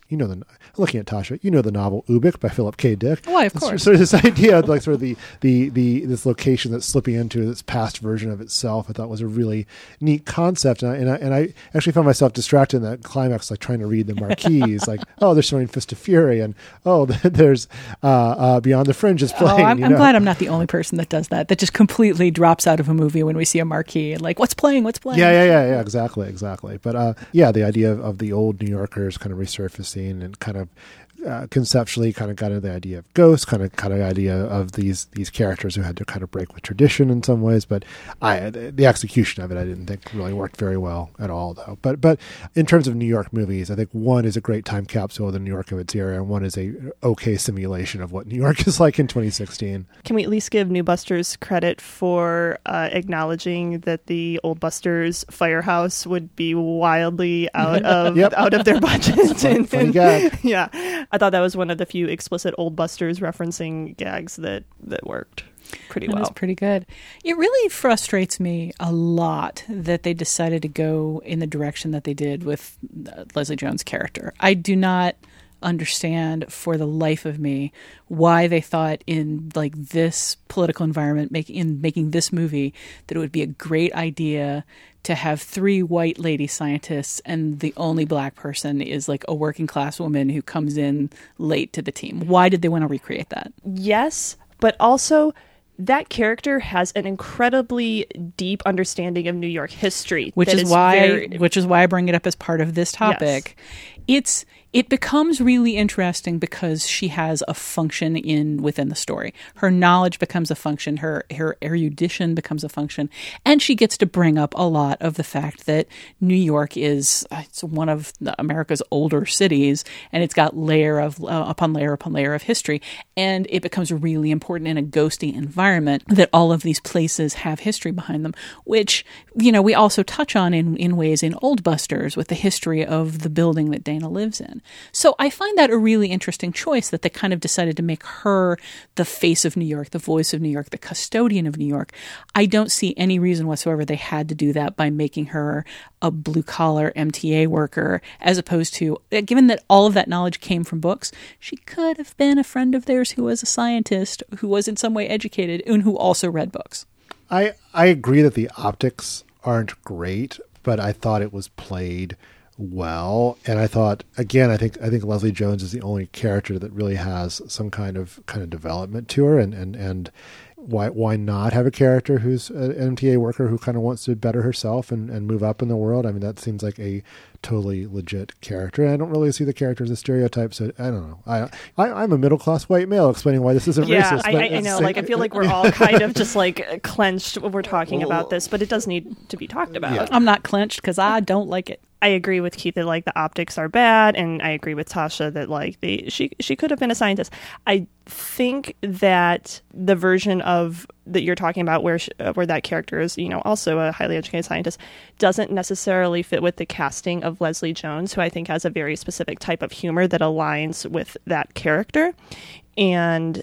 looking at Tasha, the novel Ubik by Philip K. Dick. Why, of course. Sort of this idea of like sort of the this location that's slipping into this past version of itself, I thought was a really neat concept. And I actually found myself distracted in that climax, like trying to read the marquees, like, oh, they're showing Fist of Fury, and oh, there's Beyond the Fringe is playing. I'm glad I'm not the only person that does that just completely drops out of a movie when we see a marquee and like, what's playing? Yeah, exactly. But the idea of the old New Yorkers kind of resurfacing and kind of conceptually kind of got into the idea of ghosts, kind of idea of these characters who had to kind of break with tradition in some ways. But the execution of it, I didn't think really worked very well at all, though. But in terms of New York movies, I think one is a great time capsule of the New York of its era, and one is a okay simulation of what New York is like in 2016. Can we at least give New Busters credit for acknowledging that the Old Busters firehouse would be wildly out of out of their budget? Funny gag. Yeah. I thought that was one of the few explicit Old Busters referencing gags that worked pretty well. That was pretty good. It really frustrates me a lot that they decided to go in the direction that they did with Leslie Jones' character. I do not understand for the life of me why they thought in like this political environment, making this movie, that it would be a great idea to have 3 white lady scientists and the only black person is like a working class woman who comes in late to the team. Why did they want to recreate that? Yes, but also that character has an incredibly deep understanding of New York history, which is why I bring it up as part of this topic. Yes. It becomes really interesting because she has a function within the story. Her knowledge becomes a function. Her erudition becomes a function. And she gets to bring up a lot of the fact that New York it's one of America's older cities, and it's got layer upon layer of history. And it becomes really important in a ghosty environment that all of these places have history behind them, which, we also touch on in ways in Old Busters with the history of the building that Dana lives in. So I find that a really interesting choice that they kind of decided to make her the face of New York, the voice of New York, the custodian of New York. I don't see any reason whatsoever they had to do that by making her a blue-collar MTA worker, as opposed to, given that all of that knowledge came from books, she could have been a friend of theirs who was a scientist, who was in some way educated, and who also read books. I agree that the optics aren't great, but I thought it was played well, and I thought, again, I think Leslie Jones is the only character that really has some kind of development to her, and why not have a character who's an MTA worker who kind of wants to better herself and move up in the world? I mean, that seems like a totally legit character. And I don't really see the character as a stereotype, so I don't know. I'm a middle-class white male explaining why this isn't racist. I know. I feel like we're all kind of just like clenched when we're talking about this, but it does need to be talked about. Yeah. I'm not clenched because I don't like it. I agree with Keith that like the optics are bad, and I agree with Tasha that like she could have been a scientist. I think that the version of that you're talking about where that character is, also a highly educated scientist, doesn't necessarily fit with the casting of Leslie Jones, who I think has a very specific type of humor that aligns with that character. And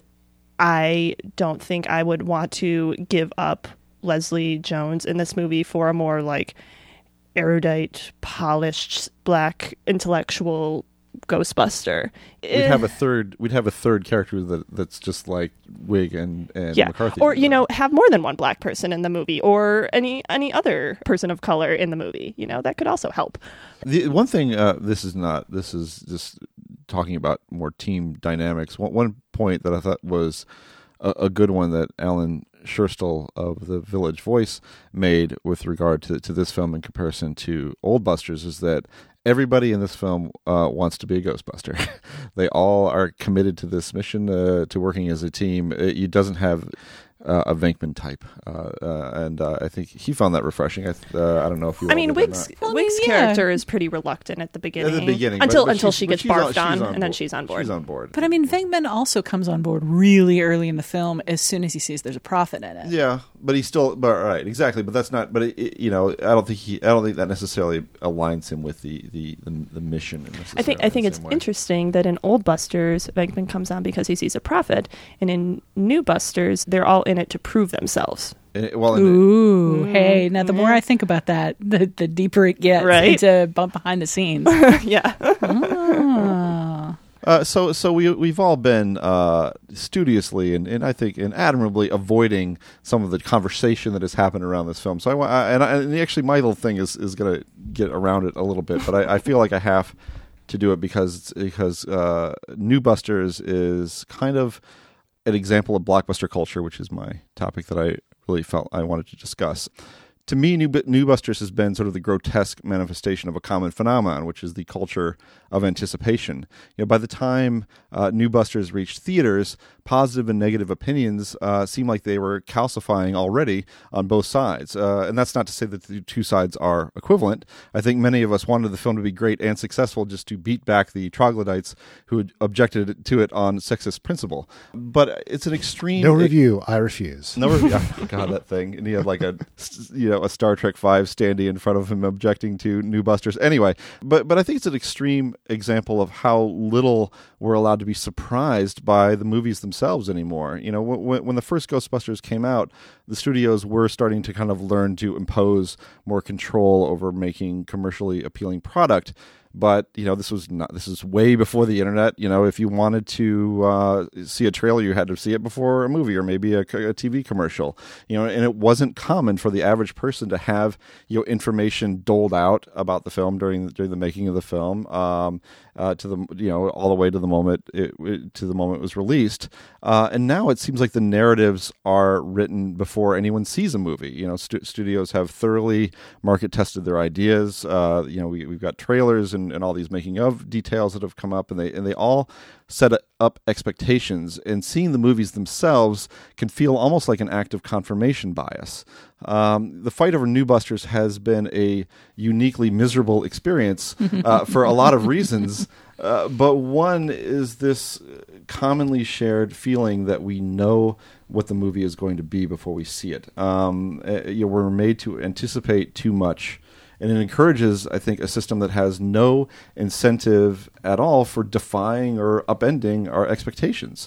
I don't think I would want to give up Leslie Jones in this movie for a more like erudite, polished, black intellectual Ghostbuster. We'd have a third character that's just like Wig and McCarthy. Or have more than one black person in the movie, or any other person of color in the movie. That could also help. The one thing, this is just talking about more team dynamics. One point that I thought was a good one that Alan Schurstel of the Village Voice made with regard to this film in comparison to Old Busters is that everybody in this film wants to be a Ghostbuster. They all are committed to this mission, to working as a team. It doesn't have a Venkman type, and I think he found that refreshing. I don't know if you. I mean, Wig's character is pretty reluctant at the beginning. Until she gets barfed on, and then she's on board. She's on board. But I mean, Venkman also comes on board really early in the film as soon as he sees there's a prophet in it. Yeah, but he's still right, exactly. But that's not. But I don't think that necessarily aligns him with the mission. I think it's interesting that in Old Busters, Venkman comes on because he sees a prophet, and in New Busters, they're all in it to prove themselves. Hey, now the more I think about that, the deeper it gets into bump behind the scenes. Yeah. So we've all been studiously and I think admirably avoiding some of the conversation that has happened around this film. So actually my little thing is going to get around it a little bit, but I feel like I have to do it because New Busters is kind of an example of blockbuster culture, which is my topic that I really felt I wanted to discuss. To me, New Busters has been sort of the grotesque manifestation of a common phenomenon, which is the culture of anticipation. By the time New Busters reached theaters, positive and negative opinions seemed like they were calcifying already on both sides. And that's not to say that the two sides are equivalent. I think many of us wanted the film to be great and successful just to beat back the troglodytes who had objected to it on sexist principle. But it's an extreme... No review. I refuse. No review. Oh, God, that thing. And he had like a Star Trek V standee in front of him objecting to New Busters. Anyway, but I think it's an extreme example of how little we're allowed to be surprised by the movies themselves anymore. When the first Ghostbusters came out, the studios were starting to kind of learn to impose more control over making commercially appealing product. But this is way before the internet. If you wanted to see a trailer, you had to see it before a movie or maybe a TV commercial. And it wasn't common for the average person to have information doled out about the film during the making of the film to the all the way to the moment it was released. And now it seems like the narratives are written before anyone sees a movie. Studios have thoroughly market tested their ideas. We've got trailers and all these making of details that have come up, and they all set up expectations. And seeing the movies themselves can feel almost like an act of confirmation bias. The fight over New Busters has been a uniquely miserable experience for a lot of reasons. But one is this commonly shared feeling that we know what the movie is going to be before we see it. We're made to anticipate too much. And it encourages, I think, a system that has no incentive at all for defying or upending our expectations.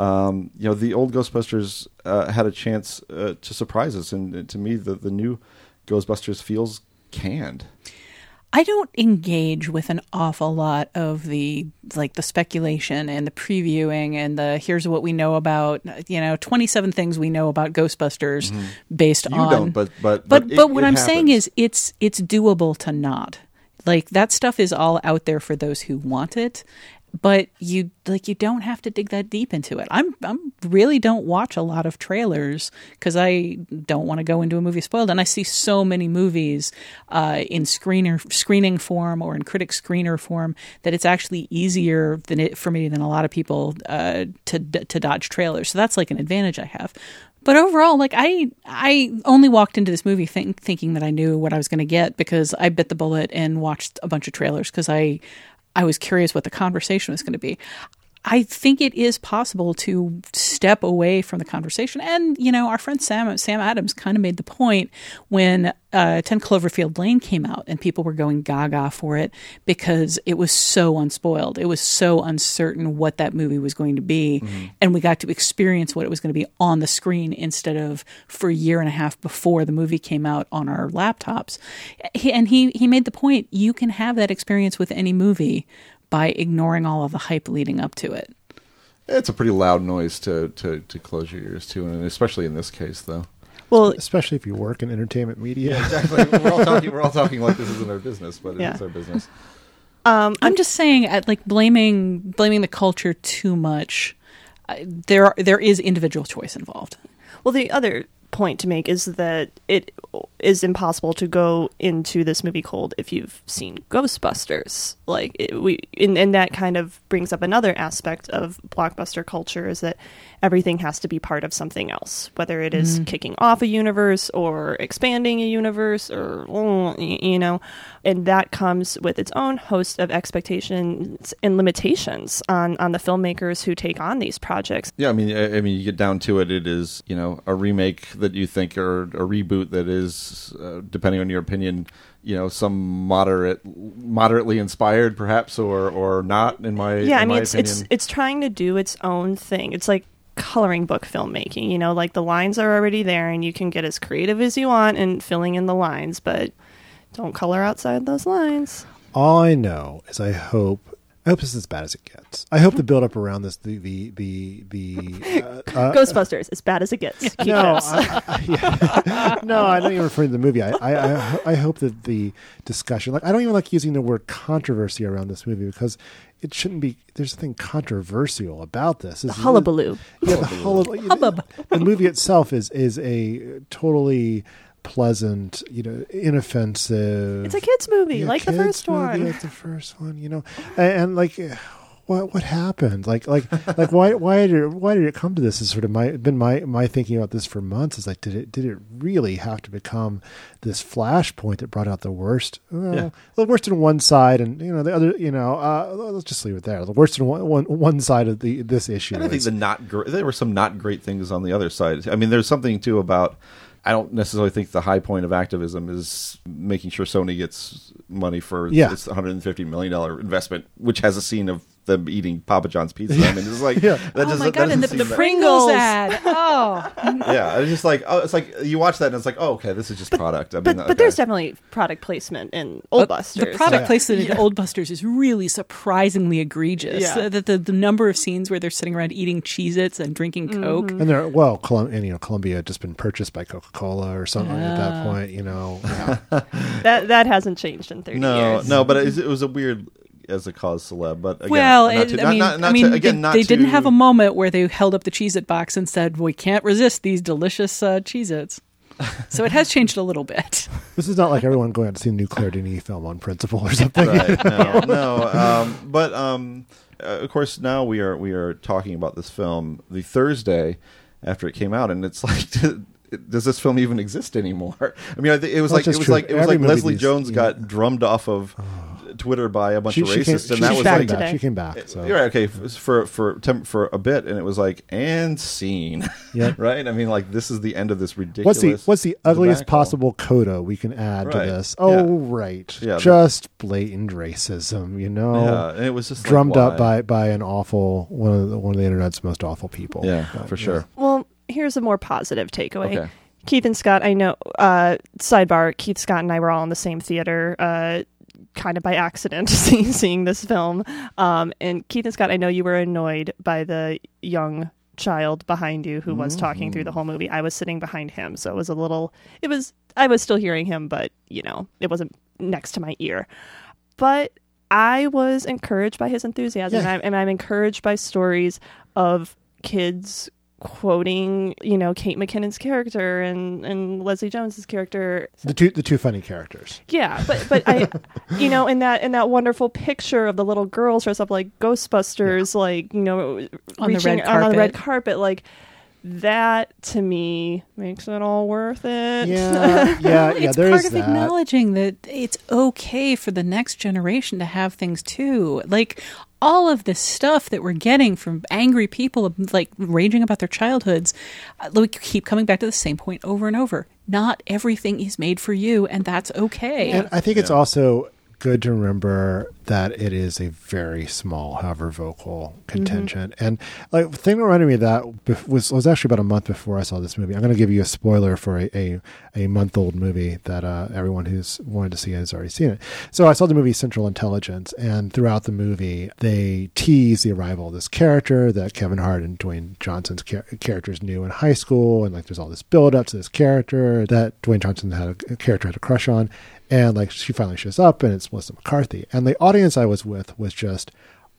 The old Ghostbusters had a chance to surprise us, and to me, the new Ghostbusters feels canned. I don't engage with an awful lot of the speculation and the previewing and the here's what we know about 27 things we know about Ghostbusters based on. You don't, but what I'm saying is it's doable to not. That stuff is all out there for those who want it. But you don't have to dig that deep into it. I'm really don't watch a lot of trailers because I don't want to go into a movie spoiled. And I see so many movies in screening form or in critic screener form that it's actually easier for me than a lot of people to dodge trailers. So that's an advantage I have. But overall, I only walked into this movie thinking that I knew what I was going to get because I bit the bullet and watched a bunch of trailers because I was curious what the conversation was going to be. I think it is possible to step away from the conversation. And, our friend Sam Adams kind of made the point when 10 Cloverfield Lane came out and people were going gaga for it because it was so unspoiled. It was so uncertain what that movie was going to be. Mm-hmm. And we got to experience what it was going to be on the screen instead of for a year and a half before the movie came out on our laptops. And he made the point, you can have that experience with any movie by ignoring all of the hype leading up to it. It's a pretty loud noise to close your ears to, and especially in this case, though. Well, especially if you work in entertainment media. Yeah, exactly. We're all talking like this isn't our business, but it is our business. I'm just saying, blaming the culture too much. There is individual choice involved. Well, the other point to make is that it is impossible to go into this movie cold if you've seen Ghostbusters. Like and that kind of brings up another aspect of blockbuster culture, is that everything has to be part of something else, whether it is kicking off a universe or expanding a universe, or and that comes with its own host of expectations and limitations on the filmmakers who take on these projects. Yeah, I mean, you get down to it, it is, a remake that you think, or a reboot that is, depending on your opinion, some moderately inspired, perhaps, or not. In my opinion, it's trying to do its own thing. It's like coloring book filmmaking. Like the lines are already there, and you can get as creative as you want in filling in the lines, but don't color outside those lines. All I know is I hope this is as bad as it gets. I hope the build up around this, the Ghostbusters, as bad as it gets. No, I don't even refer to the movie. I hope that the discussion, I don't even like using the word controversy around this movie, because it shouldn't be. There's nothing controversial about this. The hullabaloo. Yeah, the hubbub. The movie itself is a totally pleasant, inoffensive. It's a kids movie, like the first one. Like the first one, and what happened? Why did it come to this? Is sort of my thinking about this for months. Is like, did it really have to become this flashpoint that brought out the worst? The worst in one side, and the other. Let's just leave it there. The worst in one side of this issue. And I think there were some not great things on the other side. I mean, there's something too about. I don't necessarily think the high point of activism is making sure Sony gets money for its $150 million investment, which has a scene of them eating Papa John's pizza. I mean, it's like, the Pringles ad. Oh, yeah. It's just like, it's like you watch that and it's like, oh, okay, this is just product. But there's definitely product placement in Old Busters. The product placement in Old Busters is really surprisingly egregious. Yeah. The number of scenes where they're sitting around eating Cheez-Its and drinking Coke. And Columbia had just been purchased by Coca-Cola or something at that point. That hasn't changed in 30 years. No, but it was a weird as a cause celeb, but again, they didn't have a moment where they held up the Cheez-It box and said, "We can't resist these delicious Cheez-Its." So it has changed a little bit. This is not like everyone going out to see a new Claire Denis film on principle or something. Right? But of course, now we are talking about this film the Thursday after it came out, and it's like. Does this film even exist anymore? I mean, it was like Leslie Jones got drummed off of Twitter by a bunch of racists, and that was like she came back. So. You're right, okay, for a bit, and it was like and scene, right? I mean, like this is the end of this ridiculous. What's the ugliest possible coda we can add to this? Just blatant racism, Yeah, and it was just drummed up by an awful one of the internet's most awful people. Yeah, for sure. Well. Here's a more positive takeaway. Okay. Keith and Scott, I know, sidebar, Keith, Scott, and I were all in the same theater, kind of by accident, seeing this film. And Keith and Scott, I know you were annoyed by the young child behind you who was talking through the whole movie. I was sitting behind him, so I was still hearing him, but, it wasn't next to my ear. But I was encouraged by his enthusiasm, and I'm encouraged by stories of kids quoting, Kate McKinnon's character and Leslie Jones's character. The two funny characters. Yeah, but I, in that wonderful picture of the little girls dressed up like Ghostbusters, on the red carpet, like that to me makes it all worth it. It's part of acknowledging that it's okay for the next generation to have things too. Like all of this stuff that we're getting from angry people, like raging about their childhoods, we keep coming back to the same point over and over. Not everything is made for you, and that's okay. And I think it's also good to remember that it is a very small, however vocal contingent. And like the thing that reminded me of that was actually about a month before I saw this movie. I'm going to give you a spoiler for a month-old movie that everyone who's wanted to see it has already seen it. So I saw the movie Central Intelligence, and throughout the movie, they tease the arrival of this character that Kevin Hart and Dwayne Johnson's characters knew in high school, and like there's all this build-up to this character that Dwayne Johnson had a crush on. And like she finally shows up, and it's Melissa McCarthy. And the audience I was with was just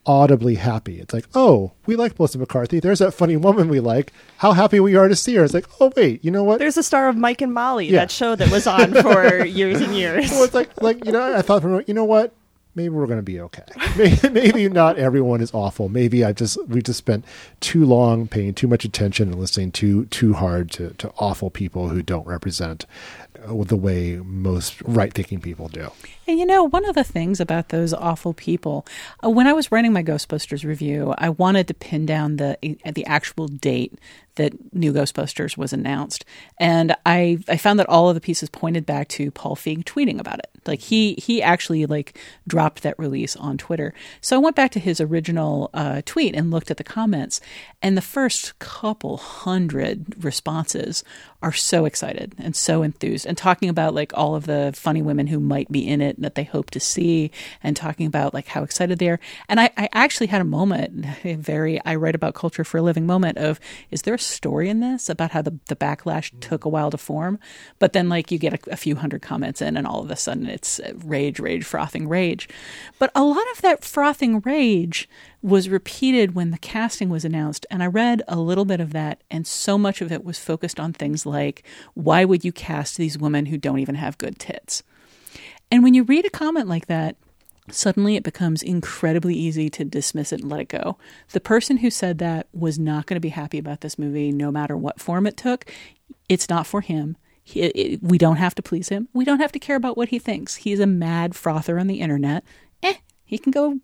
audibly happy. It's like, oh, we like Melissa McCarthy. There's that funny woman we like. How happy we are to see her. It's like, oh, wait, you know what? There's the star of Mike and Molly, that show that was on for years and years. Well, it's like, you know, I thought, you know what? Maybe we're going to be okay. Maybe not everyone is awful. Maybe we just spent too long paying too much attention and listening too hard to awful people who don't represent the way most right-thinking people do. And you know, one of the things about those awful people, when I was writing my Ghostbusters review, I wanted to pin down the actual date that New Ghostbusters was announced. And I found that all of the pieces pointed back to Paul Feig tweeting about it. Like he actually dropped that release on Twitter. So I went back to his original tweet and looked at the comments. And the first couple hundred responses are so excited and so enthused and talking about all of the funny women who might be in it that they hope to see and talking about how excited they are. And I actually had a moment, I write about culture for a living moment of, is there a story in this about how the backlash took a while to form? But then you get a few hundred comments in and all of a sudden it's rage, frothing rage. But a lot of that frothing rage was repeated when the casting was announced. And I read a little bit of that, and so much of it was focused on things like, why would you cast these women who don't even have good tits? And when you read a comment like that, suddenly it becomes incredibly easy to dismiss it and let it go. The person who said that was not going to be happy about this movie, no matter what form it took. It's not for him. We don't have to please him. We don't have to care about what he thinks. He's a mad frother on the internet. He can go...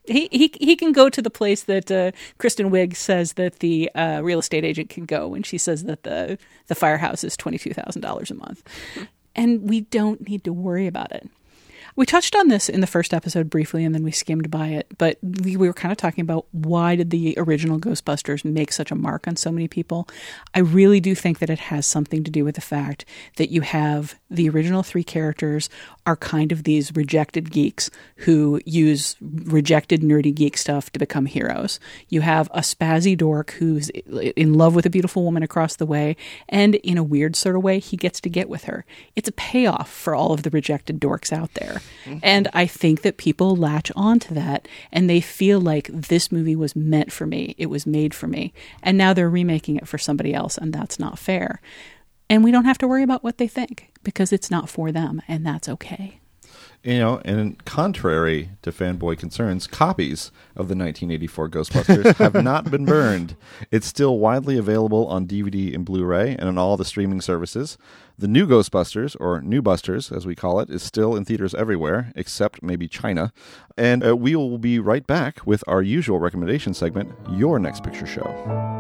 He can go to the place that Kristen Wiig says that the real estate agent can go when she says that the firehouse is $22,000 a month. And we don't need to worry about it. We touched on this in the first episode briefly, and then we skimmed by it. But we were kind of talking about, why did the original Ghostbusters make such a mark on so many people? I really do think that it has something to do with the fact that you have the original three characters are kind of these rejected geeks who use rejected nerdy geek stuff to become heroes. You have a spazzy dork who's in love with a beautiful woman across the way, and in a weird sort of way, he gets to get with her. It's a payoff for all of the rejected dorks out there. And I think that people latch on to that, and they feel like this movie was meant for me. It was made for me. And now they're remaking it for somebody else, and that's not fair. And we don't have to worry about what they think, because it's not for them, and that's okay. You know, and contrary to fanboy concerns, copies of the 1984 Ghostbusters have not been burned. It's still widely available on DVD and Blu-ray and on all the streaming services. The new Ghostbusters, or New Busters as we call it, is still in theaters everywhere, except maybe China. And we will be right back with our usual recommendation segment, Your Next Picture Show.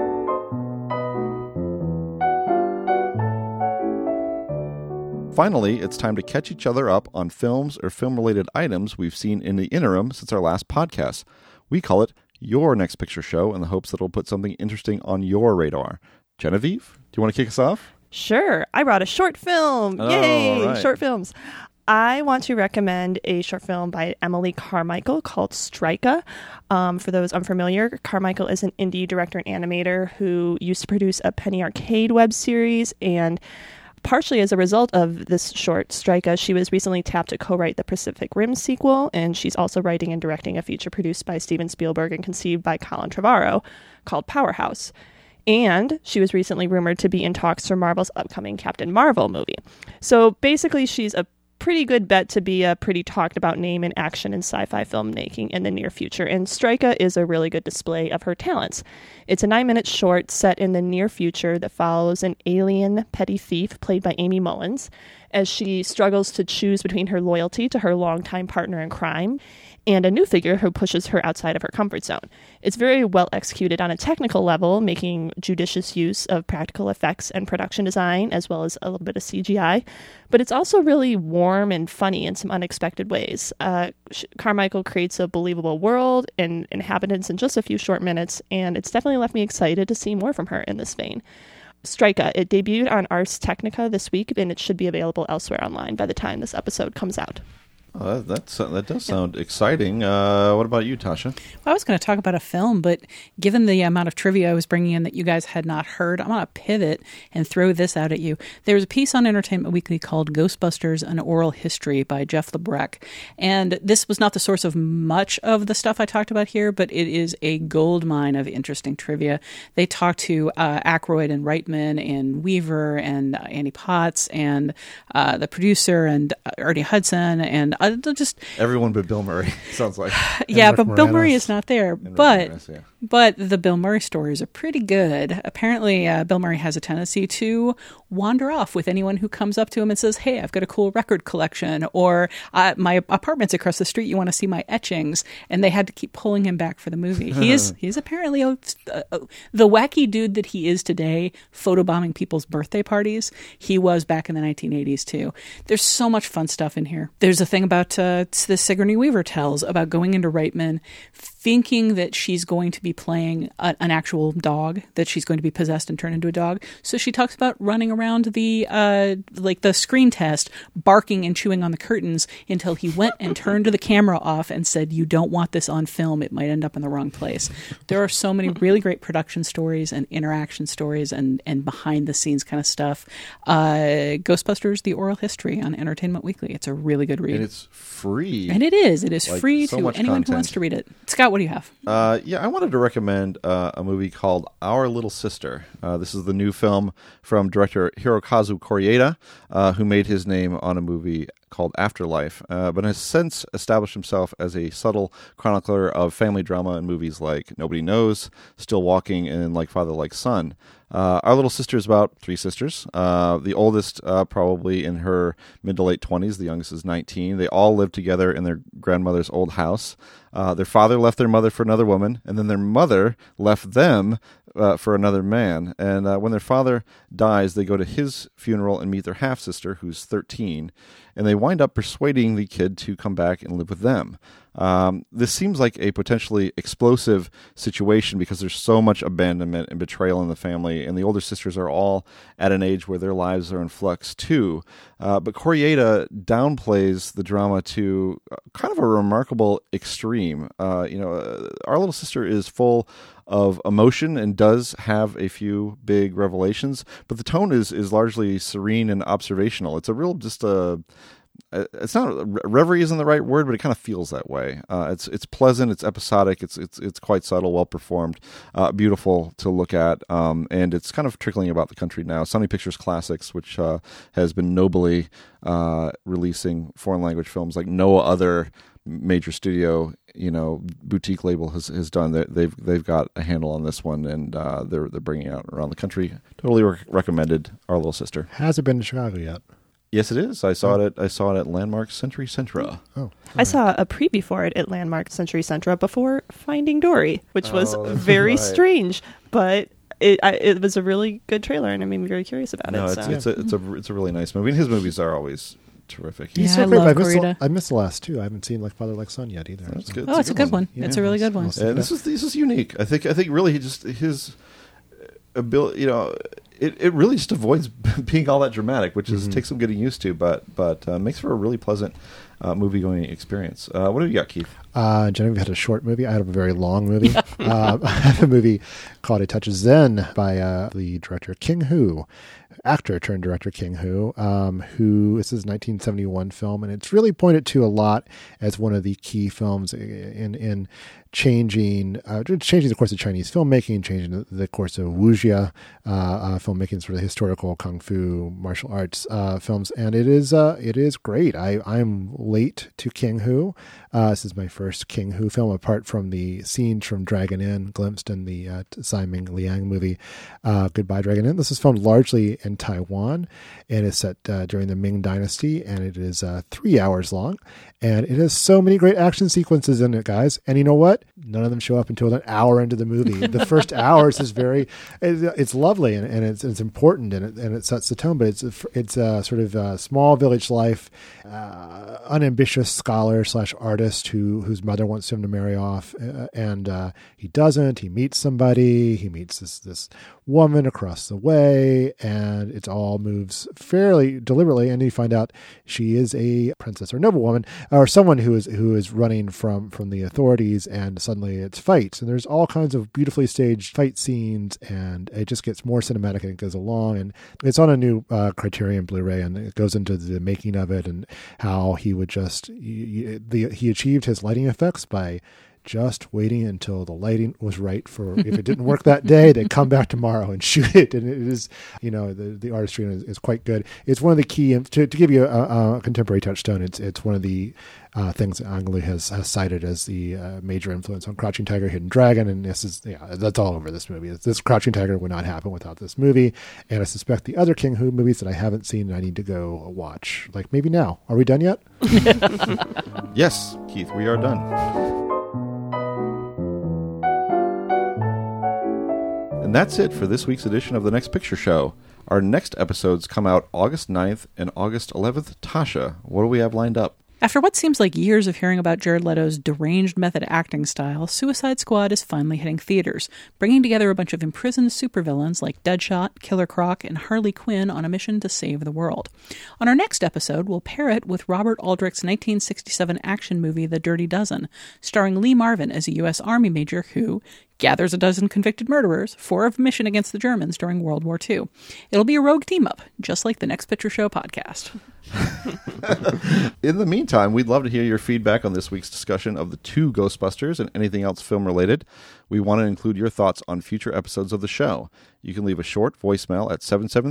Finally, it's time to catch each other up on films or film-related items we've seen in the interim since our last podcast. We call it Your Next Picture Show in the hopes that it'll put something interesting on your radar. Genevieve, do you want to kick us off? Sure. I brought a short film. Yay! Right. Short films. I want to recommend a short film by Emily Carmichael called Strika. For those unfamiliar, Carmichael is an indie director and animator who used to produce a Penny Arcade web series, and partially as a result of this short, Strika, she was recently tapped to co-write the Pacific Rim sequel, and she's also writing and directing a feature produced by Steven Spielberg and conceived by Colin Trevorrow called Powerhouse. And she was recently rumored to be in talks for Marvel's upcoming Captain Marvel movie. So basically, she's a pretty good bet to be a pretty talked about name in action and sci-fi filmmaking in the near future. And Strika is a really good display of her talents. It's a 9-minute short set in the near future that follows an alien petty thief played by Amy Mullins as she struggles to choose between her loyalty to her longtime partner in crime and a new figure who pushes her outside of her comfort zone. It's very well executed on a technical level, making judicious use of practical effects and production design, as well as a little bit of CGI. But it's also really warm and funny in some unexpected ways. Carmichael creates a believable world and inhabitants in just a few short minutes, and it's definitely left me excited to see more from her in this vein. Strika, it debuted on Ars Technica this week, and it should be available elsewhere online by the time this episode comes out. Oh, that does sound exciting. What about you, Tasha? I was going to talk about a film, but given the amount of trivia I was bringing in that you guys had not heard, I'm going to pivot and throw this out at you. There's a piece on Entertainment Weekly called Ghostbusters, An Oral History by Jeff LeBrec. And this was not the source of much of the stuff I talked about here, but it is a gold mine of interesting trivia. They talked to Aykroyd and Reitman and Weaver and Annie Potts and the producer and Ernie Hudson and just everyone but Bill Murray. Sounds like yeah, but Bill Murray is not there. But the Bill Murray stories are pretty good. Apparently, Bill Murray has a tendency to wander off with anyone who comes up to him and says, "Hey, I've got a cool record collection," or "My apartment's across the street. You want to see my etchings?" And they had to keep pulling him back for the movie. He's apparently the wacky dude that he is today, photobombing people's birthday parties. He was back in the 1980s too. There's so much fun stuff in here. There's a thing about the Sigourney Weaver tells about going into Reitman, thinking that she's going to be playing an actual dog, that she's going to be possessed and turned into a dog. So she talks about running around the screen test, barking and chewing on the curtains until he went and turned the camera off and said, "You don't want this on film. It might end up in the wrong place." There are so many really great production stories and interaction stories and behind the scenes kind of stuff. Ghostbusters, The Oral History on Entertainment Weekly. It's a really good read. And it's free. And it is. It is like, free so to anyone who wants to read it. Scott, what do you have? I wanted to recommend a movie called Our Little Sister. This is the new film from director Hirokazu Koreeda, who made his name on a movie called Afterlife, but has since established himself as a subtle chronicler of family drama in movies like Nobody Knows, Still Walking, and Like Father, Like Son. Our Little Sister is about three sisters. The oldest probably in her mid to late 20s. The youngest is 19. They all live together in their grandmother's old house. Their father left their mother for another woman, and then their mother left them for another man. And when their father dies, they go to his funeral and meet their half-sister, who's 13, and they wind up persuading the kid to come back and live with them. This seems like a potentially explosive situation because there's so much abandonment and betrayal in the family, and the older sisters are all at an age where their lives are in flux too. But Koreeda downplays the drama to kind of a remarkable extreme. Our Little Sister is full of emotion and does have a few big revelations, but the tone is largely serene and observational. It's a real it's not, reverie isn't the right word, but it kind of feels that way. It's pleasant, it's episodic, it's quite subtle, well performed, beautiful to look at, and it's kind of trickling about the country now. Sony Pictures Classics, which has been nobly releasing foreign language films like no other major studio, boutique label has done. They've got a handle on this one, and they're bringing it out around the country. Totally recommended. Our Little Sister. Has it been to Chicago yet? Yes, it is. I saw it at Landmark Century Centra. Oh, I saw a preview for it at Landmark Century Centra before Finding Dory, which was very strange, but it was a really good trailer, and it made me very curious about it. It's a really nice movie. And his movies are always terrific. He's so great. I missed the last two. I haven't seen Like Father, Like Son yet either. That's good. Oh, it's a good one. Yeah, it's a really good one. And this is unique. I think really his ability. It really just avoids being all that dramatic, which takes some getting used to, but makes for a really pleasant movie-going experience. What have you got, Keith? Genevieve had a short movie. I had a very long movie. I have a movie called A Touch of Zen by the director King Hu, actor turned director King Hu, who this is a 1971 film, and it's really pointed to a lot as one of the key films in changing the course of Chinese filmmaking, changing the course of wuxia filmmaking, sort of historical kung fu martial arts films, and it is great. I'm late to King Hu. This is my first King Hu film, apart from the scenes from Dragon Inn glimpsed in the Tsai Ming Liang movie Goodbye Dragon Inn. This is filmed largely in Taiwan, and it's set during the Ming Dynasty, and it is 3 hours long, and it has so many great action sequences in it, guys. And you know what? None of them show up until an hour into the movie. The first hours is it's lovely and it's important and it sets the tone. But it's sort of small village life, unambitious scholar / artist whose mother wants him to marry off, and he doesn't. He meets somebody. He meets this woman across the way, and it all moves fairly deliberately. And you find out she is a princess or noblewoman or someone who is running from the authorities, and suddenly it's fights, and there's all kinds of beautifully staged fight scenes, and it just gets more cinematic and it goes along. And it's on a new Criterion Blu-ray, and it goes into the making of it and how he would he achieved his lighting effects by just waiting until the lighting was right for, if it didn't work that day, they'd come back tomorrow and shoot it. And it is, the artistry is quite good. It's one of the key, to give you a contemporary touchstone, it's one of the things that Ang Lee has cited as the major influence on Crouching Tiger, Hidden Dragon. And that's all over this movie. This Crouching Tiger would not happen without this movie. And I suspect the other King Hu movies that I haven't seen and I need to go watch, like maybe now. Are we done yet? Yes, Keith, we are done. And that's it for this week's edition of The Next Picture Show. Our next episodes come out August 9th and August 11th. Tasha, what do we have lined up? After what seems like years of hearing about Jared Leto's deranged method acting style, Suicide Squad is finally hitting theaters, bringing together a bunch of imprisoned supervillains like Deadshot, Killer Croc, and Harley Quinn on a mission to save the world. On our next episode, we'll pair it with Robert Aldrich's 1967 action movie The Dirty Dozen, starring Lee Marvin as a U.S. Army major who gathers a dozen convicted murderers for a mission against the Germans during World War II. It'll be a rogue team-up, just like the Next Picture Show podcast. In the meantime, we'd love to hear your feedback on this week's discussion of the 2 Ghostbusters and anything else film-related. We want to include your thoughts on future episodes of the show. You can leave a short voicemail at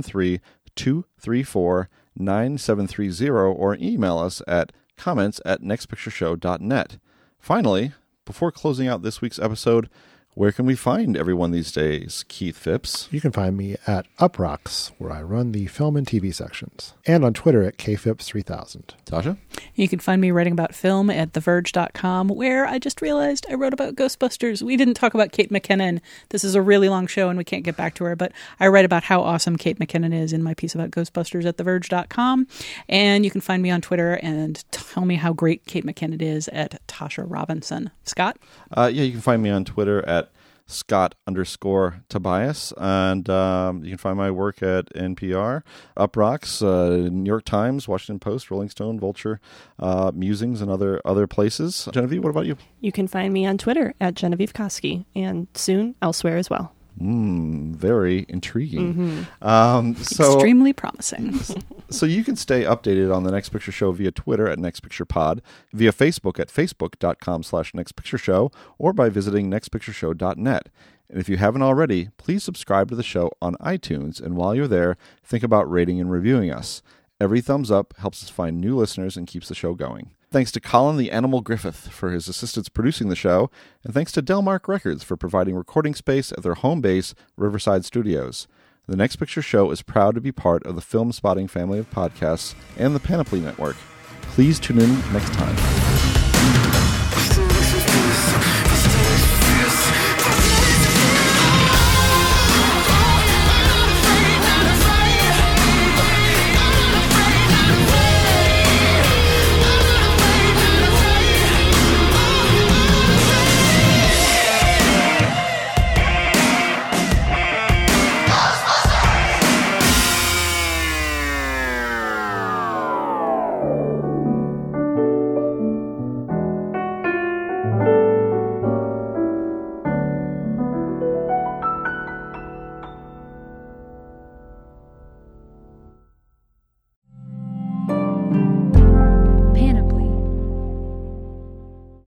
773-234-9730 or email us at comments@nextpictureshow.net. Finally, before closing out this week's episode, where can we find everyone these days, Keith Phipps? You can find me at Uprocks, where I run the film and TV sections, and on Twitter at KPhipps3000. Tasha? You can find me writing about film at TheVerge.com, where I just realized I wrote about Ghostbusters. We didn't talk about Kate McKinnon. This is a really long show, and we can't get back to her, but I write about how awesome Kate McKinnon is in my piece about Ghostbusters at TheVerge.com. And you can find me on Twitter and tell me how great Kate McKinnon is at Tasha Robinson. Scott? You can find me on Twitter at Scott_Tobias, and you can find my work at NPR, Uprocks, New York Times, Washington Post, Rolling Stone, Vulture, Musings, and other places. Genevieve, what about you? You can find me on Twitter at Genevieve Koski, and soon elsewhere as well. Very intriguing. Mm-hmm. Extremely promising. So you can stay updated on The Next Picture Show via Twitter at NextPicturePod, via Facebook at facebook.com/NextPictureShow, or by visiting nextpictureshow.net. And if you haven't already, please subscribe to the show on iTunes, and while you're there, think about rating and reviewing us. Every thumbs up helps us find new listeners and keeps the show going. Thanks to Colin the Animal Griffith for his assistance producing the show, and thanks to Delmark Records for providing recording space at their home base, Riverside Studios. The Next Picture Show is proud to be part of the Film Spotting family of podcasts and the Panoply Network. Please tune in next time.